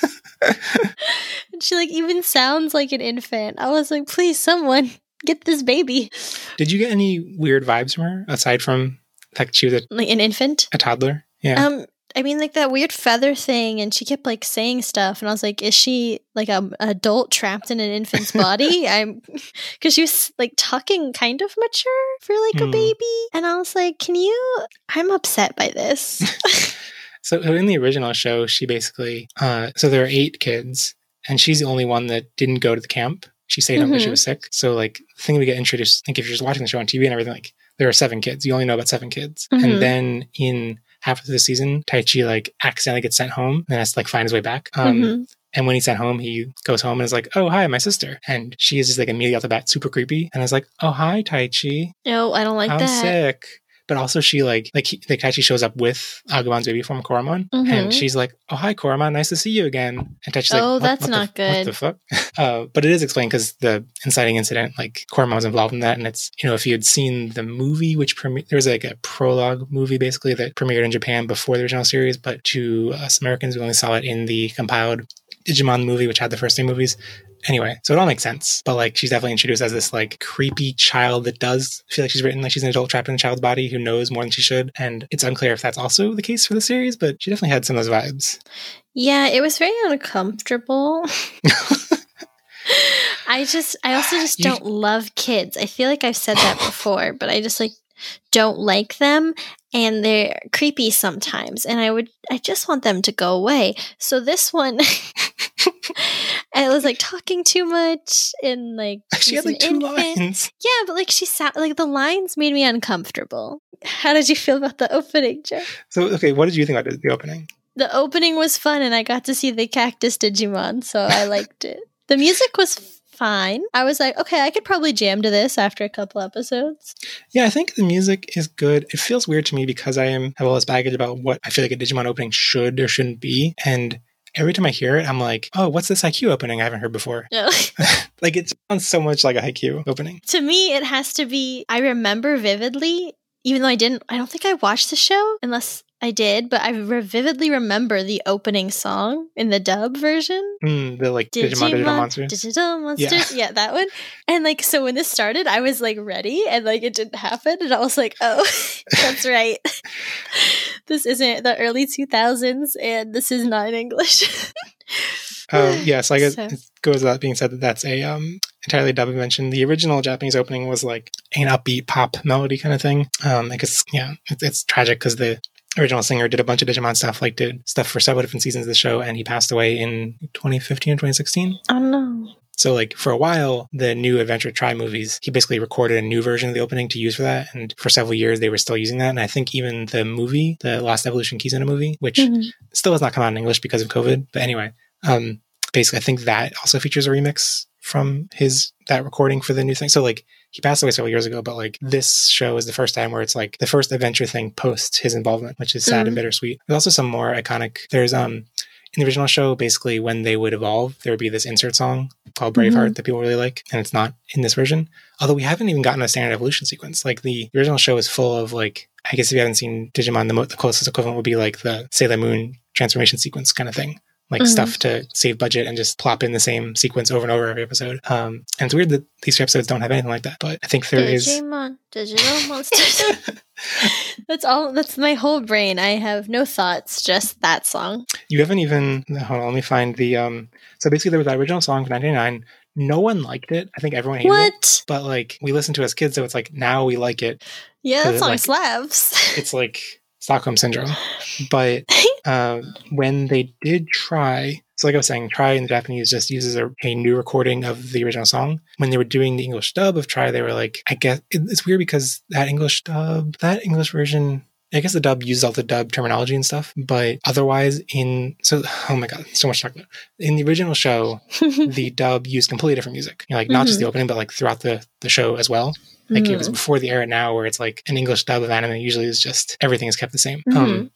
And she like even sounds like an infant. I was like, please, someone get this baby. Did you get any weird vibes from her aside from the fact that she was a, Like an infant? a toddler? Yeah. Um, I mean, like that weird feather thing, and she kept like saying stuff, and I was like, "Is she like a, an adult trapped in an infant's body?" I'm because she was like talking kind of mature for like Hmm. a baby, and I was like, "Can you?" I'm upset by this. So in the original show, she basically, uh, so there are eight kids, and she's the only one that didn't go to the camp. She stayed home because she Mhm. was sick. So, like, the thing we get introduced, like, if you're just watching the show on T V and everything, like, there are seven kids. You only know about seven kids. Mhm. And then in half of the season, Taichi, like, accidentally gets sent home and has to, like, find his way back. Um, Mhm. And when he's sent home, he goes home and is like, oh, hi, my sister. And she is just, like, immediately off the bat super creepy. And I was like, oh, hi, Taichi. No, I don't like I'm that. sick. But also she like like he, like Taichi shows up with Agumon's baby form Koromon, Mhm. and she's like, "Oh hi Koromon, nice to see you again." And Taichi's like, Oh, "What- that's what the- not good." What the fuck?" uh, but it is explained because the inciting incident, like Koromon was involved in that, and it's, you know, if you had seen the movie, which premi- there was like a prologue movie basically that premiered in Japan before the original series, but to us Americans, we only saw it in the compiled Digimon movie, which had the first three movies. Anyway, so it all makes sense. But like, she's definitely introduced as this like creepy child that does feel like she's written like she's an adult trapped in a child's body who knows more than she should. And it's unclear if that's also the case for the series, but she definitely had some of those vibes. Yeah, it was very uncomfortable. I just, I also just You- don't love kids. I feel like I've said that before, but I just like don't like them, and they're creepy sometimes, and I would, I just want them to go away. So this one, And it was like talking too much and like She had she's like an two infant. lines. Yeah, but like she sat like the lines made me uncomfortable. How did you feel about the opening, Joe? So, okay, what did you think about the opening? The opening was fun and I got to see the cactus Digimon, so I liked it. The music was fine. I was like, okay, I could probably jam to this after a couple episodes. Yeah, I think the music is good. It feels weird to me because I am have all this baggage about what I feel like a Digimon opening should or shouldn't be. And every time I hear it, I'm like, oh, what's this Haikyuu opening I haven't heard before? No. Like, it sounds so much like a Haikyuu opening. To me, it has to be, I remember vividly, even though I didn't, I don't think I watched the show unless I did, but I re- vividly remember the opening song in the dub version. Mm, the like Digimon, Digimon Digital Monsters. Digital Monsters. Yeah. yeah, that one. And like, so when this started, I was like ready and like it didn't happen. And I was like, oh, that's right. This isn't the early two thousands and this is not in English. Oh, yeah, so I guess So- it goes without being said that that's a um, entirely dub invention. The original Japanese opening was like an upbeat pop melody kind of thing. Um, I guess, yeah, it's, it's tragic because the original singer did a bunch of Digimon stuff, like did stuff for several different seasons of the show, and he passed away in twenty fifteen or twenty sixteen. Oh no. So, like, for a while, the new Adventure Try movies, he basically recorded a new version of the opening to use for that. And for several years, they were still using that. And I think even the movie, the Lost Evolution Kizuna movie, which Mhm. still has not come out in English because of COVID. But anyway, um, basically, I think that also features a remix from his, that recording for the new thing. So, like, he passed away several years ago, but, like, this show is the first time where it's, like, the first adventure thing post his involvement, which is sad Mhm. and bittersweet. There's also some more iconic, there's, um, in the original show, basically, when they would evolve, there would be this insert song called Braveheart Mhm. that people really like, and it's not in this version. Although we haven't even gotten a standard evolution sequence. Like, the original show is full of, like, I guess if you haven't seen Digimon, the, mo- the closest equivalent would be, like, the Sailor Moon transformation sequence kind of thing. Like, Mhm. stuff to save budget and just plop in the same sequence over and over every episode. Um, and it's weird that these two episodes don't have anything like that, but I think there is... Digimon, Digital Monsters. That's all. That's my whole brain. I have no thoughts, just that song. You haven't even... Hold on, let me find the... Um, so basically, there was that original song from nineteen ninety-nine. No one liked it. I think everyone hated it. What? But, like, we listened to it as kids, so it's like, now we like it. Yeah, Cause that it, song like- slaps. It's like Stockholm Syndrome. But uh, when they did try... So like I was saying, Try in the Japanese just uses a, a new recording of the original song. When they were doing the English dub of Try, they were like, I guess... It, it's weird because that English dub... That English version... I guess the dub uses all the dub terminology and stuff, but otherwise in... So, oh my god, so much to talk about. In the original show, the dub used completely different music. You know, like, not just the opening, but like throughout the, the show as well. Like, Mhm. it was before the era now where it's like an English dub of anime usually is just... Everything is kept the same. Mhm. Um,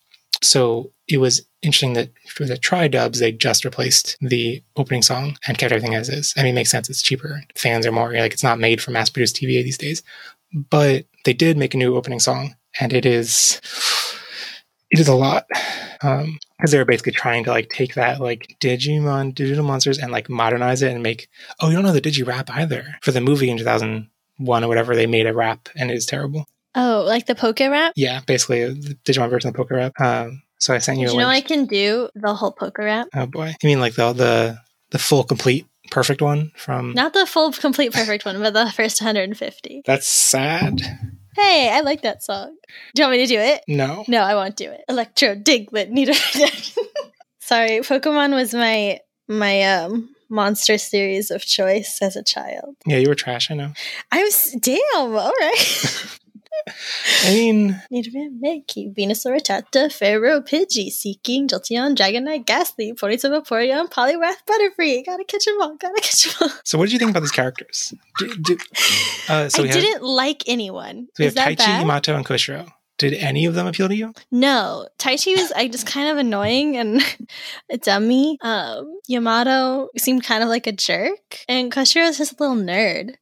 so it was interesting that for the Try dubs, they just replaced the opening song and kept everything as is. I mean, it makes sense. It's cheaper. Fans are more... Like, it's not made for mass-produced T V these days. But they did make a new opening song. And it is, it is a lot. Um, because they were basically trying to like take that like Digimon, Digital Monsters and like modernize it and make, oh, you don't know the Digi rap either. For the movie in two thousand one or whatever, they made a rap and it is terrible. Oh, like the Poke Rap? Yeah, basically the Digimon version of Poke Rap. Um, so I sent you Did a you know I link. can do the whole Poke Rap? Oh boy. You mean like the, the, the full complete perfect one from... Not the full, complete, perfect one, but the first one hundred fifty. That's sad. Hey, I like that song. Do you want me to do it? No. No, I won't do it. Electro Diglett Nido. Sorry, Pokemon was my my um monster series of choice as a child. Yeah, you were trash, I know. I was damn, all right. I mean... Nidoran, Mankey, Venusaur, Rattata, Pharaoh, Pidgey, Seeking, Jolteon, Dragonite, Ghastly, Ponyta, Vaporeon, Poliwrath, Butterfree. Gotta catch 'em all, gotta catch 'em all. So what did you think about these characters? Do, do, uh, so I we have, didn't like anyone. so we Is have that Taichi, bad? Yamato, and Koshiro. Did any of them appeal to you? No, Taichi was I just kind of annoying and a dummy. Um, Yamato seemed kind of like a jerk, and Koshiro was just a little nerd.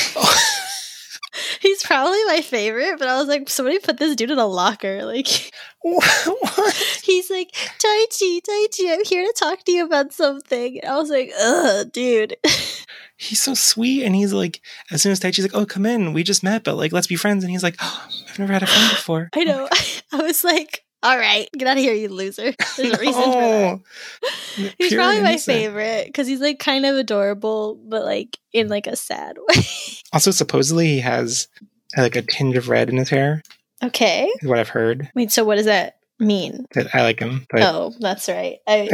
He's probably my favorite, but I was like, somebody put this dude in a locker. Like, What? he's like, Taichi, Taichi, I'm here to talk to you about something. And I was like, ugh, dude. He's so sweet, and he's like, as soon as Taichi's like, oh, come in, we just met, but like, let's be friends. And he's like, oh, I've never had a friend before. I know. I was like, all right, get out of here, you loser. There's a reason for that. that. He's probably my favorite because he's like kind of adorable, but like in like a sad way. Also, supposedly he has like a tinge of red in his hair, Okay. is what I've heard. Wait, so what is that? mean? I like him. But oh, that's right. I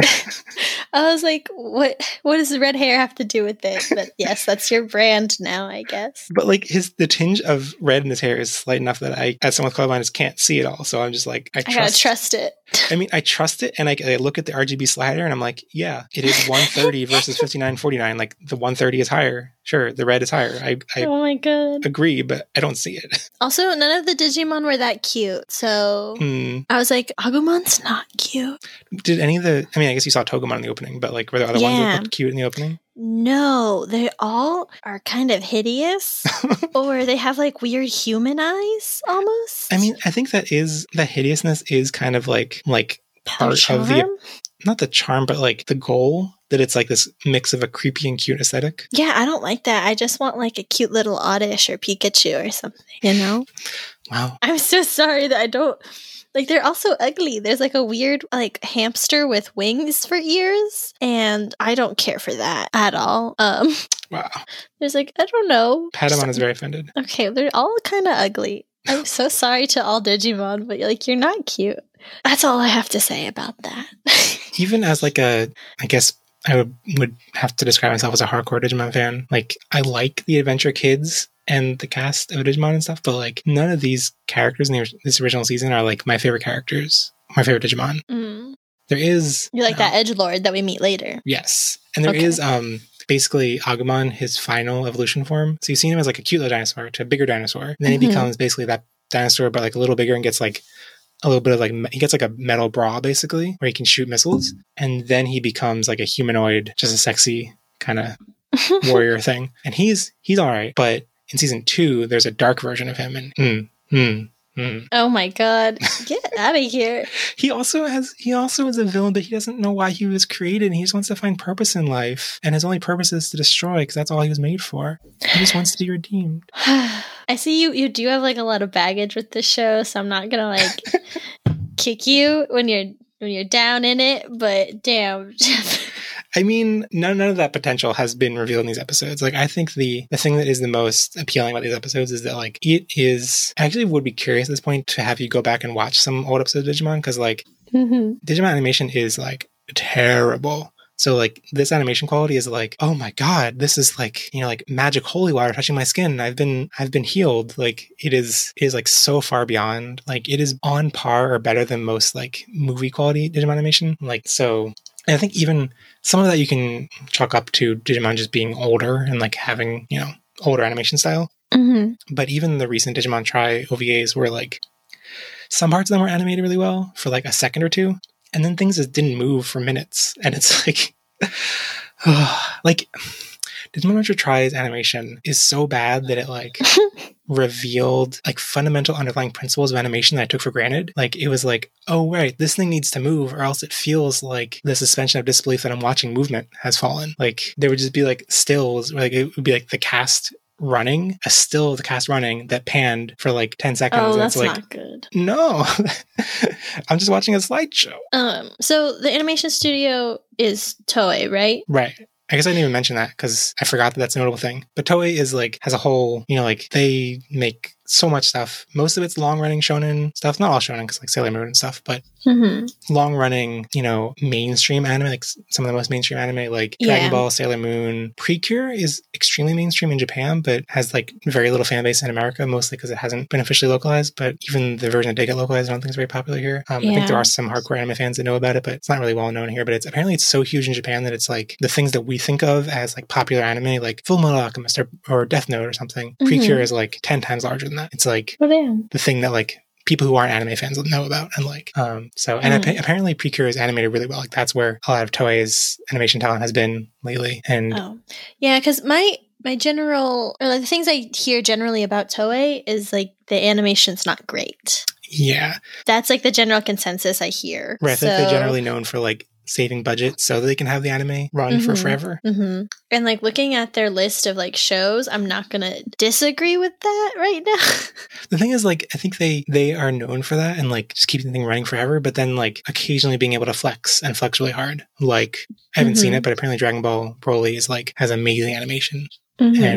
I was like, what what does red hair have to do with it? But yes, that's your brand now, I guess. But like his the tinge of red in his hair is slight enough that I, as someone with colorblindness, can't see it all. So I'm just like, I, I trust, gotta trust it. I mean, I trust it, and I, I look at the R G B slider, and I'm like, yeah, it is one thirty versus fifty-nine forty-nine. Like the one thirty is higher. Sure, the red is higher. I, I oh my god, agree, but I don't see it. Also, none of the Digimon were that cute, so mm. I was like, Agumon's not cute. Did any of the? I mean, I guess you saw Togemon in the opening, but like, were there other yeah. ones that looked cute in the opening? No, they all are kind of hideous, or they have like weird human eyes almost. I mean, I think that is the hideousness is kind of like like part of the not the charm, but like the goal that it's like this mix of a creepy and cute aesthetic. Yeah, I don't like that. I just want like a cute little Oddish or Pikachu or something, you know? Wow. I'm so sorry that I don't. Like, they're also ugly. There's like a weird like hamster with wings for ears, and I don't care for that at all. Um, wow. There's like, I don't know. Patamon Some, is very offended. Okay, they're all kind of ugly. I'm so sorry to all Digimon, but like, you're not cute. That's all I have to say about that. Even as like a, I guess I would, would have to describe myself as a hardcore Digimon fan. Like, I like the Adventure Kids and the cast of Digimon and stuff, but like none of these characters in the, this original season are like my favorite characters, my favorite Digimon. Mm. There is... You like uh, that Edgelord that we meet later. Yes. And there okay. is um basically Agumon, his final evolution form. So you've seen him as like a cute little dinosaur to a bigger dinosaur. And then mm-hmm. he becomes basically that dinosaur, but like a little bigger, and gets like a little bit of like, he gets like a metal bra basically, where he can shoot missiles. And then he becomes like a humanoid, just a sexy kind of warrior thing. And he's, he's all right. But in season two, there's a dark version of him, and mm, mm, mm. Oh my god, get out of here. He also has, he also is a villain, but he doesn't know why he was created, and he just wants to find purpose in life. And his only purpose is to destroy, because that's all he was made for. He just wants to be redeemed. I see you, you do have like a lot of baggage with this show, so I'm not gonna like kick you when you're, when you're down in it, but damn. I mean, none, none of that potential has been revealed in these episodes. Like, I think the, the thing that is the most appealing about these episodes is that, like, it is... I actually would be curious at this point to have you go back and watch some old episodes of Digimon, because, like, mm-hmm. Digimon animation is, like, terrible. So, like, this animation quality is, like, oh my god, this is, like, you know, like, magic holy water touching my skin. I've been, I've been healed. Like, it is, it is, like, so far beyond. Like, it is on par or better than most, like, movie quality Digimon animation. Like, so... And I think even some of that you can chalk up to Digimon just being older and like having, you know, older animation style. Mm-hmm. But even the recent Digimon Tri O V As were like, some parts of them were animated really well for like a second or two. And then things just didn't move for minutes. And it's like, oh, like Digimon Adventure Tri's animation is so bad that it like revealed like fundamental underlying principles of animation that I took for granted. Like, it was like, oh, right, this thing needs to move, or else it feels like the suspension of disbelief that I'm watching movement has fallen. Like, there would just be like stills, or like it would be like the cast running, a still of the cast running that panned for like ten seconds. Oh, and that's it's like, not good. No, I'm just watching a slideshow. Um, so the animation studio is Toei, right? Right. I guess I didn't even mention that because I forgot that that's a notable thing. But Toei is like, has a whole, you know, like they make so much stuff. Most of it's long running shonen stuff. Not all shonen, because like Sailor Moon and stuff, but mm-hmm. long running, you know, mainstream anime, like some of the most mainstream anime, like yeah. Dragon Ball, Sailor Moon. Precure is extremely mainstream in Japan, but has like very little fan base in America, mostly because it hasn't been officially localized. But even the version that did get localized, I don't think is very popular here. Um, yeah. I think there are some hardcore anime fans that know about it, but it's not really well known here. But it's apparently it's so huge in Japan that it's like the things that we think of as like popular anime, like Full Metal Alchemist or, or Death Note or something. Mm-hmm. Precure is like ten times larger than that. It's like oh, damn. the thing that like people who aren't anime fans know about and like. Um, so and mm. ap- apparently Precure is animated really well. Like that's where a lot of Toei's animation talent has been lately. And oh. yeah, because my my general or like the things I hear generally about Toei is like the animation's not great. Yeah, that's like the general consensus I hear. Right, I so, think they're generally known for like saving budget so that they can have the anime run mm-hmm. for forever. Mm-hmm. And like looking at their list of like shows, I'm not gonna disagree with that right now. The thing is, like, I think they they are known for that and like just keeping the thing running forever, but then like occasionally being able to flex and flex really hard. Like, I haven't mm-hmm. seen it, but apparently Dragon Ball Broly is like has amazing animation. Mm-hmm. And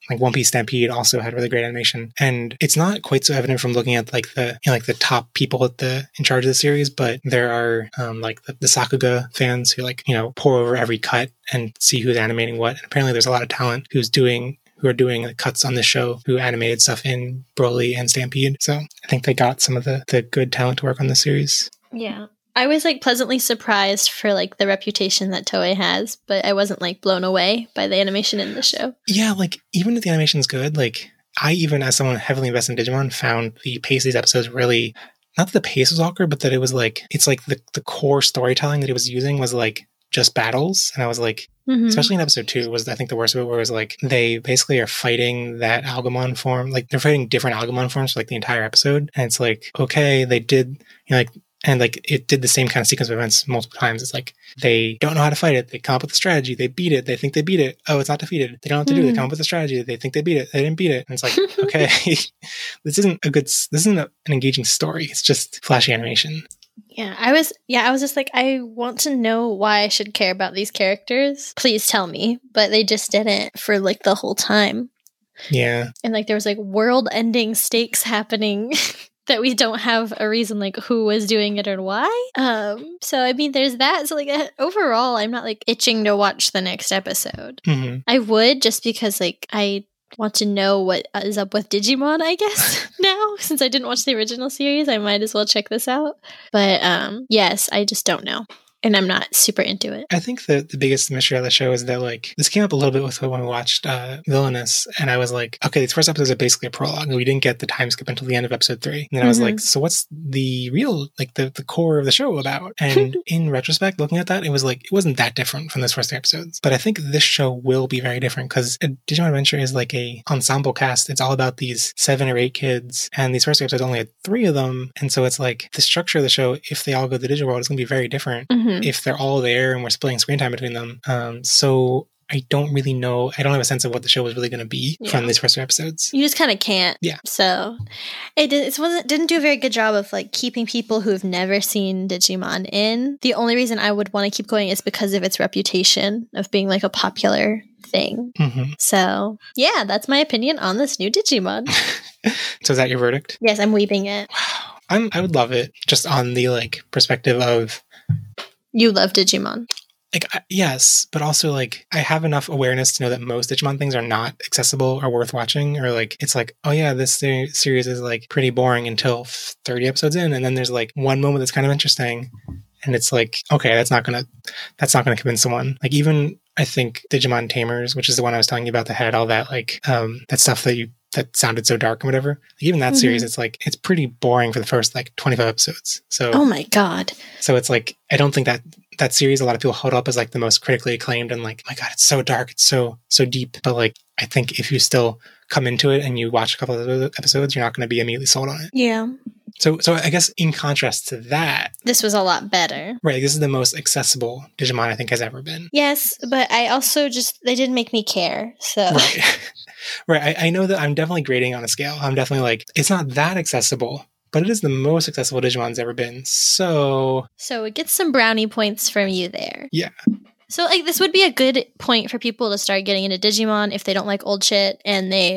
like One Piece Stampede also had really great animation. And it's not quite so evident from looking at like the, you know, like the top people at the, in charge of the series, but there are um, like the, the Sakuga fans who like, you know, pour over every cut and see who's animating what. And apparently there's a lot of talent who's doing who are doing the cuts on the show, who animated stuff in Broly and Stampede. So I think they got some of the, the good talent to work on the series. Yeah. I was like pleasantly surprised for like the reputation that Toei has, but I wasn't like blown away by the animation in the show. Yeah, like even if the animation's good, like I even as someone heavily invested in Digimon found the pace of these episodes really, not that the pace was awkward, but that it was like, it's like the, the core storytelling that it was using was like just battles. And I was like, mm-hmm. especially in episode two was I think the worst of it, where it was like they basically are fighting that Algamon form, like they're fighting different Algamon forms for like the entire episode. And it's like, okay, they did, you know, like, and like it did the same kind of sequence of events multiple times. It's like they don't know how to fight it. They come up with a strategy. They beat it. They think they beat it. Oh, it's not defeated. They don't know what to do. Mm. They come up with a strategy. They think they beat it. They didn't beat it. And it's like, okay, this isn't a good, this isn't a, an engaging story. It's just flashy animation. Yeah, I was, yeah, I was just like, I want to know why I should care about these characters. Please tell me. But they just didn't for like the whole time. Yeah. And like there was like world ending stakes happening. That we don't have a reason like who was doing it or why. Um, so I mean, there's that. So like uh, overall, I'm not like itching to watch the next episode. Mm-hmm. I would just because like I want to know what is up with Digimon. I guess now since I didn't watch the original series, I might as well check this out. But um, yes, I just don't know. And I'm not super into it. I think that the biggest mystery of the show is that, like, this came up a little bit with when we watched uh, Villainous, and I was like, okay, these first episodes are basically a prologue, and we didn't get the time skip until the end of episode three. And then mm-hmm. I was like, so what's the real, like, the, the core of the show about? And in retrospect, looking at that, it was like, it wasn't that different from those first three episodes. But I think this show will be very different, because Digimon Adventure is like a ensemble cast. It's all about these seven or eight kids, and these first three episodes only had three of them, and so it's like, the structure of the show, if they all go to the digital world, is going to be very different. Mm-hmm. If they're all there and we're splitting screen time between them. Um, so I don't really know. I don't have a sense of what the show was really going to be yeah. from these first three episodes. You just kind of can't. Yeah. So it, did, it wasn't, didn't do a very good job of like keeping people who've never seen Digimon in. The only reason I would want to keep going is because of its reputation of being like a popular thing. Mm-hmm. So yeah, that's my opinion on this new Digimon. So is that your verdict? Yes, I'm weeping it. Wow. I'm, I would love it just on the like perspective of you love Digimon. Like, I, yes, but also, like, I have enough awareness to know that most Digimon things are not accessible or worth watching. Or, like, it's like, oh, yeah, this ser- series is, like, pretty boring until thirty episodes in. And then there's, like, one moment that's kind of interesting. And it's like, okay, that's not going to, that's not going to convince someone. Like, even, I think, Digimon Tamers, which is the one I was telling you about that had all that, like, um, that stuff that you, that sounded so dark and whatever. Like, even that mm-hmm. series, it's like, it's pretty boring for the first like twenty-five episodes. So, oh my God. So it's like, I don't think that that series, a lot of people hold up as like the most critically acclaimed and like, oh my God, it's so dark. It's so, so deep. But like, I think if you still come into it and you watch a couple of episodes, you're not going to be immediately sold on it. Yeah. So, so I guess in contrast to that, this was a lot better. Right. This is the most accessible Digimon I think has ever been. Yes, but I also just, they didn't make me care. So. Right. Right. I, I know that I'm definitely grading on a scale. I'm definitely like, it's not that accessible, but it is the most accessible Digimon's ever been. So. So it gets some brownie points from you there. Yeah. So like this would be a good point for people to start getting into Digimon if they don't like old shit and they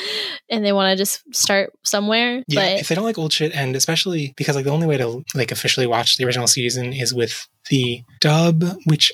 and they want to just start somewhere. Yeah, but if they don't like old shit, and especially because like the only way to like officially watch the original season is with the dub, which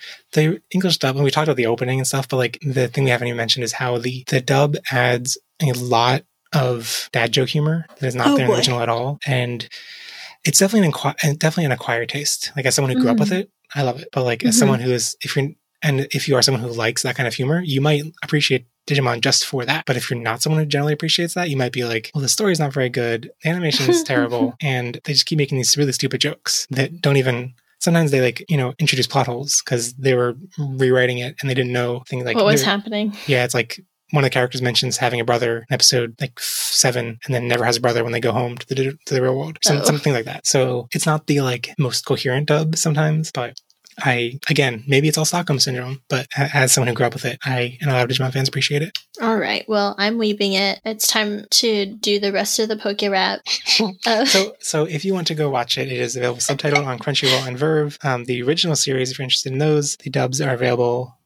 the English dub, and we talked about the opening and stuff, but like the thing we haven't even mentioned is how the the dub adds a lot of dad joke humor that is not oh, there in the boy. original at all, and it's definitely an inqu- definitely an acquired taste. Like as someone who grew mm-hmm. up with it, I love it. But like as mm-hmm. someone who is, if you're, and if you are someone who likes that kind of humor, you might appreciate Digimon just for that. But if you're not someone who generally appreciates that, you might be like, well, the story's not very good, the animation is terrible, and they just keep making these really stupid jokes that don't even. Sometimes they like, you know, introduce plot holes because they were rewriting it and they didn't know things like what was happening. Yeah, it's like one of the characters mentions having a brother in episode like seven and then never has a brother when they go home to the to the real world. Some, oh. Something like that. So it's not the like most coherent dub sometimes, but I, again, maybe it's all Stockholm Syndrome, but as someone who grew up with it, I and a lot of Digimon fans appreciate it. All right. Well, I'm weeping it. It's time to do the rest of the Poke Rap. uh, so so if you want to go watch it, it is available subtitled on Crunchyroll and Verve. Um, the original series, if you're interested in those, the dubs are available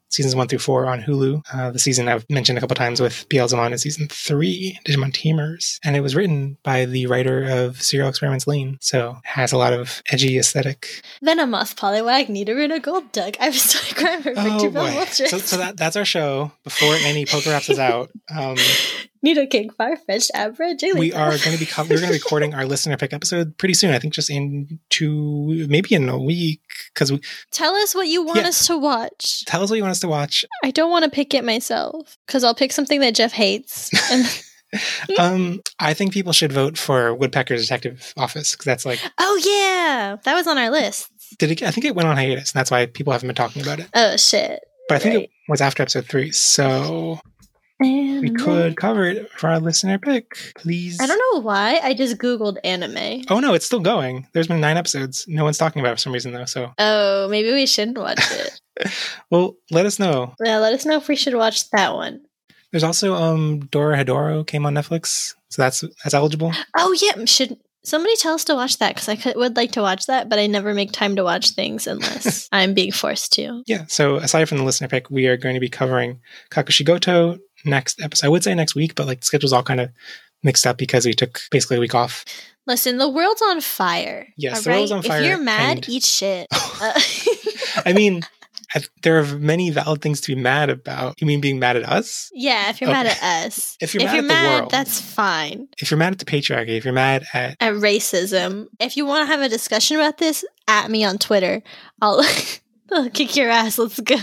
seasons one through four on Hulu. Uh, the season I've mentioned a couple times with Beelzemon is season three, Digimon Tamers. And it was written by the writer of Serial Experiments Lain. So it has a lot of edgy aesthetic. Venomoth, Poliwag, Nidorina, Golduck. I was so grammar Oh boy. So, so that, that's our show. Before any Poker Raps is out. Um, Nidoking, Farfetch'd, Abra, Jigglypuff. We are going to be co- we're going to be recording our listener pick episode pretty soon. I think just in two, maybe in a week. Because we tell us what you want yeah. us to watch. Tell us what you want us to watch. I don't want to pick it myself because I'll pick something that Jeff hates. And um, I think people should vote for Woodpecker's Detective Office because that's like. Oh yeah, that was on our list. Did it? I think it went on hiatus, and that's why people haven't been talking about it. Oh shit! But I think right. it was after episode three, so. Anime. We could cover it for our listener pick, please. I don't know why. I just Googled anime. Oh, no, it's still going. There's been nine episodes. No one's talking about it for some reason, though, so. Oh, maybe we shouldn't watch it. Well, let us know. Yeah, let us know if we should watch that one. There's also um, Dora Hedoro came on Netflix, so that's that's eligible. Oh, yeah. Should somebody tell us to watch that? Because I could, would like to watch that, but I never make time to watch things unless I'm being forced to. Yeah, so aside from the listener pick, we are going to be covering Kakushigoto next episode. I would say next week, but like the schedule's all kind of mixed up because we took basically a week off. Listen, the world's on fire. Yes, the world's on fire. If you're mad, and... eat shit. uh- I mean, I, there are many valid things to be mad about. You mean being mad at us? Yeah, if you're okay. mad at us. If you're if mad you're at the mad, world. That's fine. If you're mad at the patriarchy, if you're mad at... At racism. If you want to have a discussion about this, at me on Twitter. I'll, I'll kick your ass. Let's go.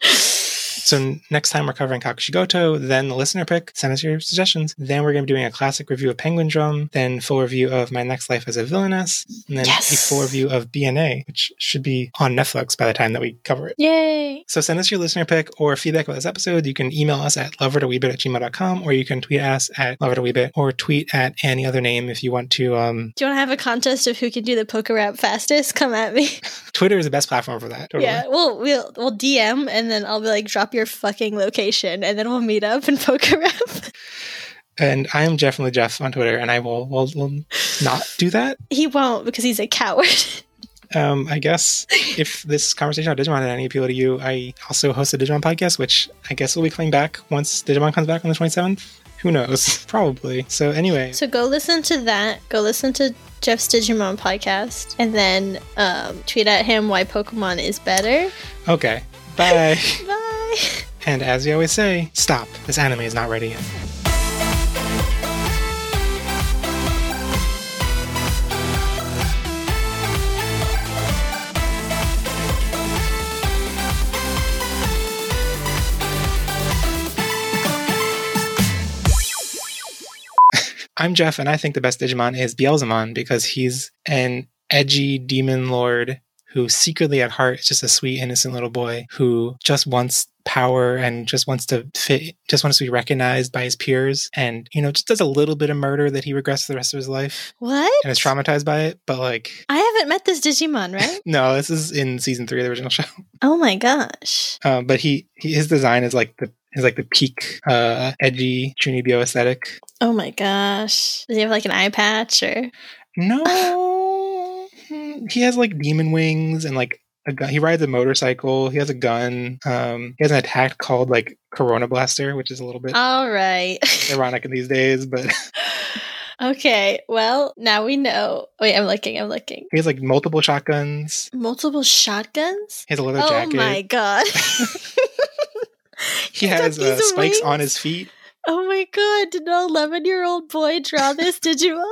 So next time we're covering Kakushigoto, then the listener pick, send us your suggestions. Then we're going to be doing a classic review of Penguin Drum, then full review of My Next Life as a Villainess, and then yes. a full review of B N A, which should be on Netflix by the time that we cover it. Yay! So send us your listener pick or feedback about this episode. You can email us at loveitoweebit at gmail dot com, or you can tweet us at loveitoweebit, or tweet at any other name if you want to. Um, Do you want to have a contest of who can do the poker rap fastest? Come at me. Twitter is the best platform for that. Totally. Yeah, we'll, we'll, we'll D M, and then I'll be like, drop your fucking location, and then we'll meet up and poker rap. And I am definitely Jeff on Twitter, and I will, will, will not do that. He won't because he's a coward. Um, I guess if this conversation about Digimon had any appeal to you, I also host a Digimon podcast, which I guess will be coming back once Digimon comes back on the twenty-seventh. Who knows? Probably. So anyway. So go listen to that. Go listen to Jeff's Digimon podcast, and then um, tweet at him why Pokemon is better. Okay. Bye. Bye. And as we always say, stop. This anime is not ready yet. I'm Jeff, and I think the best Digimon is Beelzemon because he's an edgy demon lord who secretly at heart is just a sweet, innocent little boy who just wants power and just wants to fit, just wants to be recognized by his peers, and, you know, just does a little bit of murder that he regrets for the rest of his life. What? And is traumatized by it, but like... I haven't met this Digimon, right? No, this is in season three of the original show. Oh my gosh. Um, but he, he, his design is like the is like the peak uh, edgy Chunibyo aesthetic. Oh my gosh. Does he have like an eye patch or? No. He has like demon wings and like a gun. He rides a motorcycle. He has a gun. Um, he has an attack called like Corona Blaster, which is a little bit all right. ironic in these days, but. Okay, well, now we know. Wait, I'm looking, I'm looking. He has like multiple shotguns. Multiple shotguns? He has a leather oh jacket. Oh my god. He has uh, spikes on his feet. Oh my god, did an eleven-year-old boy draw this Digimon?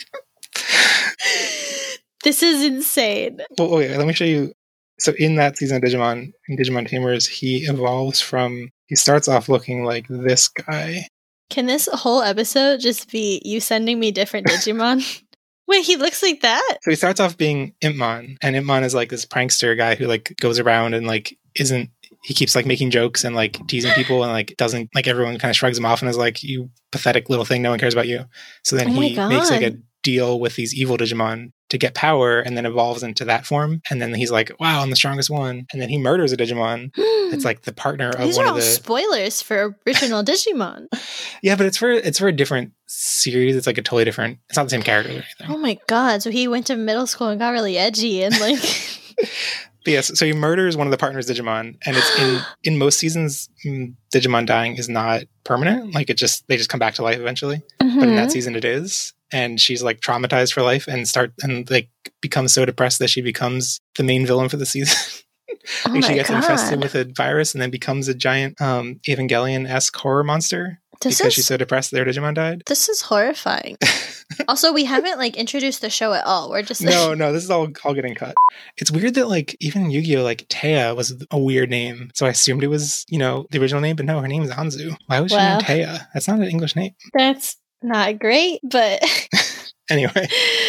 This is insane. Well, wait, let me show you. So in that season of Digimon, in Digimon Tamers, he evolves from, he starts off looking like this guy. Can this whole episode just be you sending me different Digimon? Wait, he looks like that? So he starts off being Impmon, and Impmon is like this prankster guy who like goes around and like isn't, he keeps like making jokes and like teasing people and like doesn't, like everyone kind of shrugs him off and is like, you pathetic little thing, no one cares about you. So then oh he makes like a deal with these evil Digimon to get power and then evolves into that form. And then he's like, wow, I'm the strongest one. And then he murders a Digimon. It's like the partner of These one are of all the spoilers for original Digimon. Yeah, but it's for it's for a different series. It's like a totally different, it's not the same character or anything. Oh my god, so he went to middle school and got really edgy and like But yes, so he murders one of the partners Digimon, and it's in in most seasons, mm, Digimon dying is not permanent. Like it just they just come back to life eventually. Mm-hmm. But in that season, it is, and she's like traumatized for life, and start and like becomes so depressed that she becomes the main villain for the season. Oh Like my she gets God. infested with a virus and then becomes a giant um, Evangelion-esque horror monster This because is she's so depressed their Digimon died. this is horrifying. Also, we haven't like introduced the show at all. We're just like, No, no, this is all all getting cut. It's weird that like even in Yu-Gi-Oh, like Taya was a weird name, so I assumed it was you know the original name, but no, her name is Anzu. Why was Wow. she named Taya? That's not an English name. that's not great, but Anyway,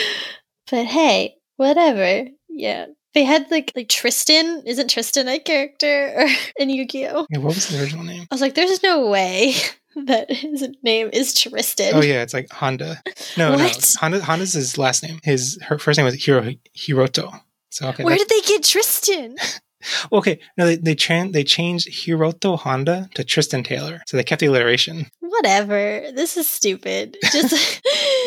but hey, whatever. Yeah. They had like like Tristan. Isn't Tristan a character or in Yu-Gi-Oh? yeah, what was the original name? I was like, there's no way that his name is Tristan. Oh yeah, it's like Honda. No, What? no, Honda. Honda's his last name. His her first name was Hiro Hiroto. So okay, Where that's- did they get Tristan? okay. No, they they, tran- they changed Hiroto Honda to Tristan Taylor, so they kept the alliteration. Whatever. This is stupid. Just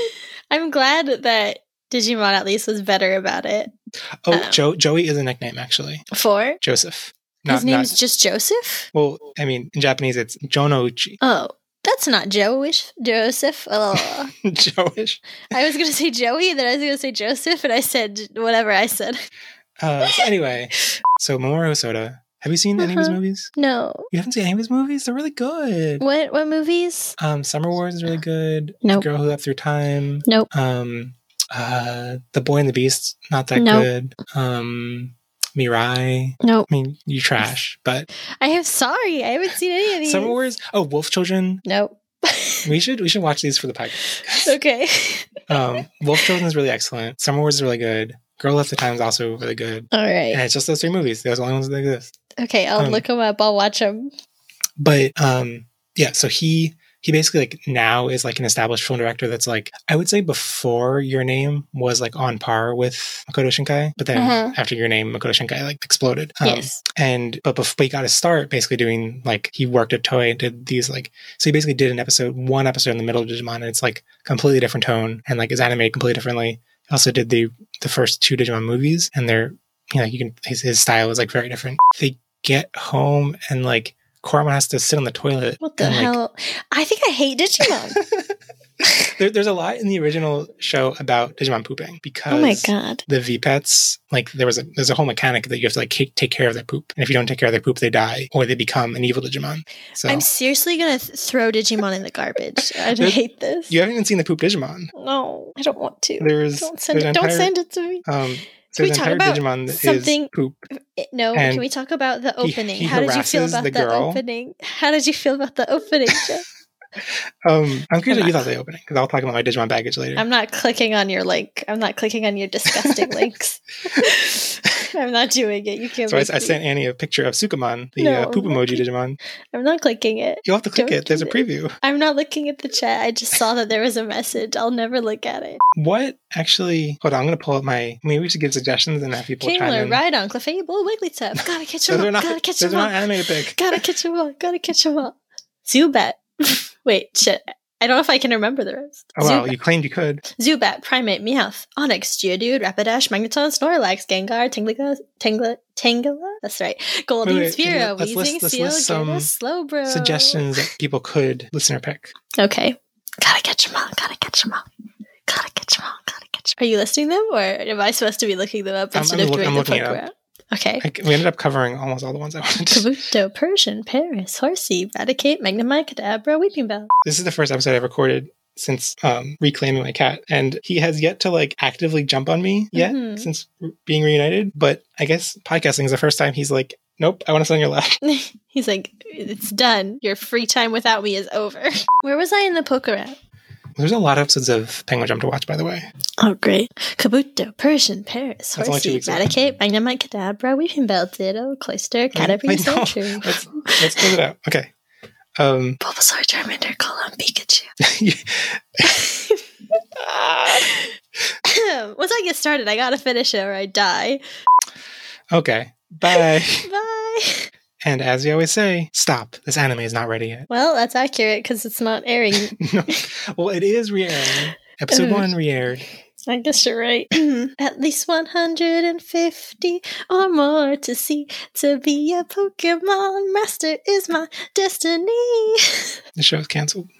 I'm glad that Digimon at least was better about it. Oh, Um, jo- Joey is a nickname actually. For Joseph. his name's not, just Joseph? well, I mean, in Japanese it's Jonouchi. Oh, that's not Joeish. Joseph. Oh. Joeish. I was going to say Joey, then I was going to say Joseph, and I said whatever I said. Uh, so anyway, so Mamoru Hosoda. Have you seen any of his Uh-huh. movies? No. You haven't seen any of his movies? They're really good. What what movies? Um, Summer Wars is really good. Nope. The Girl Who Left Through Time. Nope. Um, uh, The Boy and the Beast, not that Nope. good. Um, Mirai. Nope. I mean, you trash, but I am sorry. I haven't seen any of these. Summer Wars. Oh, Wolf Children. Nope. We should we should watch these for the podcast. Okay. Um, Wolf Children is really excellent. Summer Wars is really good. Girl Left Through Time is also really good. All And right. it's just those three movies. Those are the only ones that exist. Okay, I'll um, look them up. I'll watch them. But um, yeah, so he he basically like now is like an established film director that's like I would say before Your Name was like on par with Makoto Shinkai, but then Uh-huh. after Your Name, Makoto Shinkai like exploded. Um, Yes. And but before he got his start, basically doing like he worked at Toei and did these like so he basically did an episode, one episode in the middle of Digimon, and it's like completely different tone and like is animated completely differently. He also did the the first two Digimon movies, and they're you know you can his, his style is like very different. They get home and like Koromon has to sit on the toilet. What the and, like, hell? I think I hate Digimon. there, there's a lot in the original show about Digimon pooping because Oh my god. the V-Pets, like there was a there's a whole mechanic that you have to like take, take care of their poop, and if you don't take care of their poop, they die or they become an evil Digimon. So I'm seriously gonna th- throw Digimon in the garbage. I There's- hate this. you haven't even seen the poop Digimon. No, I don't want to. There's Don't send there's it. an Don't entire- send it to me. Um, Can we there's an talk entire about Digimon that something- is poop. It- No, and can we talk about the he- opening? he How did you feel harasses about the the, girl. opening? How did you feel about the opening, Jeff? Um, I'm curious I'm what you not- thought of the opening because I'll talk about my Digimon baggage later. I'm not clicking on your link. I'm not clicking on your disgusting links. I'm not doing it. You can't. so I, make I me. sent Annie a picture of Sukamon, the No, uh, poop I'm not emoji Digimon. I'm not clicking it. You'll have to click Don't it. There's a do preview. I'm not looking at the chat. I just saw that there was a message. I'll never look at it. What actually? Hold on, I'm going to pull up my. Maybe we should give suggestions and have people chime Kingler, in. ride on Clefable, Wigglytuff. Gotta catch Those him are up. not. Gotta catch Those him are not up. animated pick. Gotta catch him up. Gotta catch him up. Zubat. Wait, shit. I don't know if I can remember the rest. Oh wow, Zubat, you claimed you could. Zubat, Primate, Meowth, Onix, Geodude, Rapidash, Magneton, Snorlax, Gengar, Tingler, Tingler, Tangela? That's right. Goldeen, Wait, wait, Sphero, let's list- Weezing, let's Seal, list some Gyarados, Slowbro. Suggestions that people could listener pick. Okay. Gotta catch him up. Gotta catch him up. Gotta catch him up. Gotta catch him. Are you listing them, or am I supposed to be looking them up I'm- instead I'm of look- doing I'm the looking it poke up. route? Okay. I, we ended up covering almost all the ones I wanted. to. Kabuto, Persian, Paris, Horsey, Raticate, Magnemite, Kadabra, Weeping Bell. This is the first episode I've recorded since um, reclaiming my cat, and he has yet to like actively jump on me yet Mhm. since r- being reunited. But I guess podcasting is the first time he's like, "Nope, I want to sit on your lap." He's like, it's done. Your free time without me is over. Where was I in the poker at? There's a lot of episodes of Penguin Jump to watch, by the way. Oh, great. Kabuto, Persian, Paris, That's only two Horsey, weeks ago. Raticate, Magnemite, Kadabra, Weeping Bell, Ditto, Cloyster, Caterpie, wait, no. Sandshrew, Let's let's close it out. Okay. Um, Bulbasaur, Charmander, Column, Pikachu. Once I get started, I gotta finish it or I die. okay. Bye. Bye. And as we always say, stop. This anime is not ready yet. Well, that's accurate because it's not airing. No. Well, it is re-airing. Episode Uh. one re-aired. I guess you're right. At least one hundred fifty or more to see. To be a Pokemon master is my destiny. The show's canceled.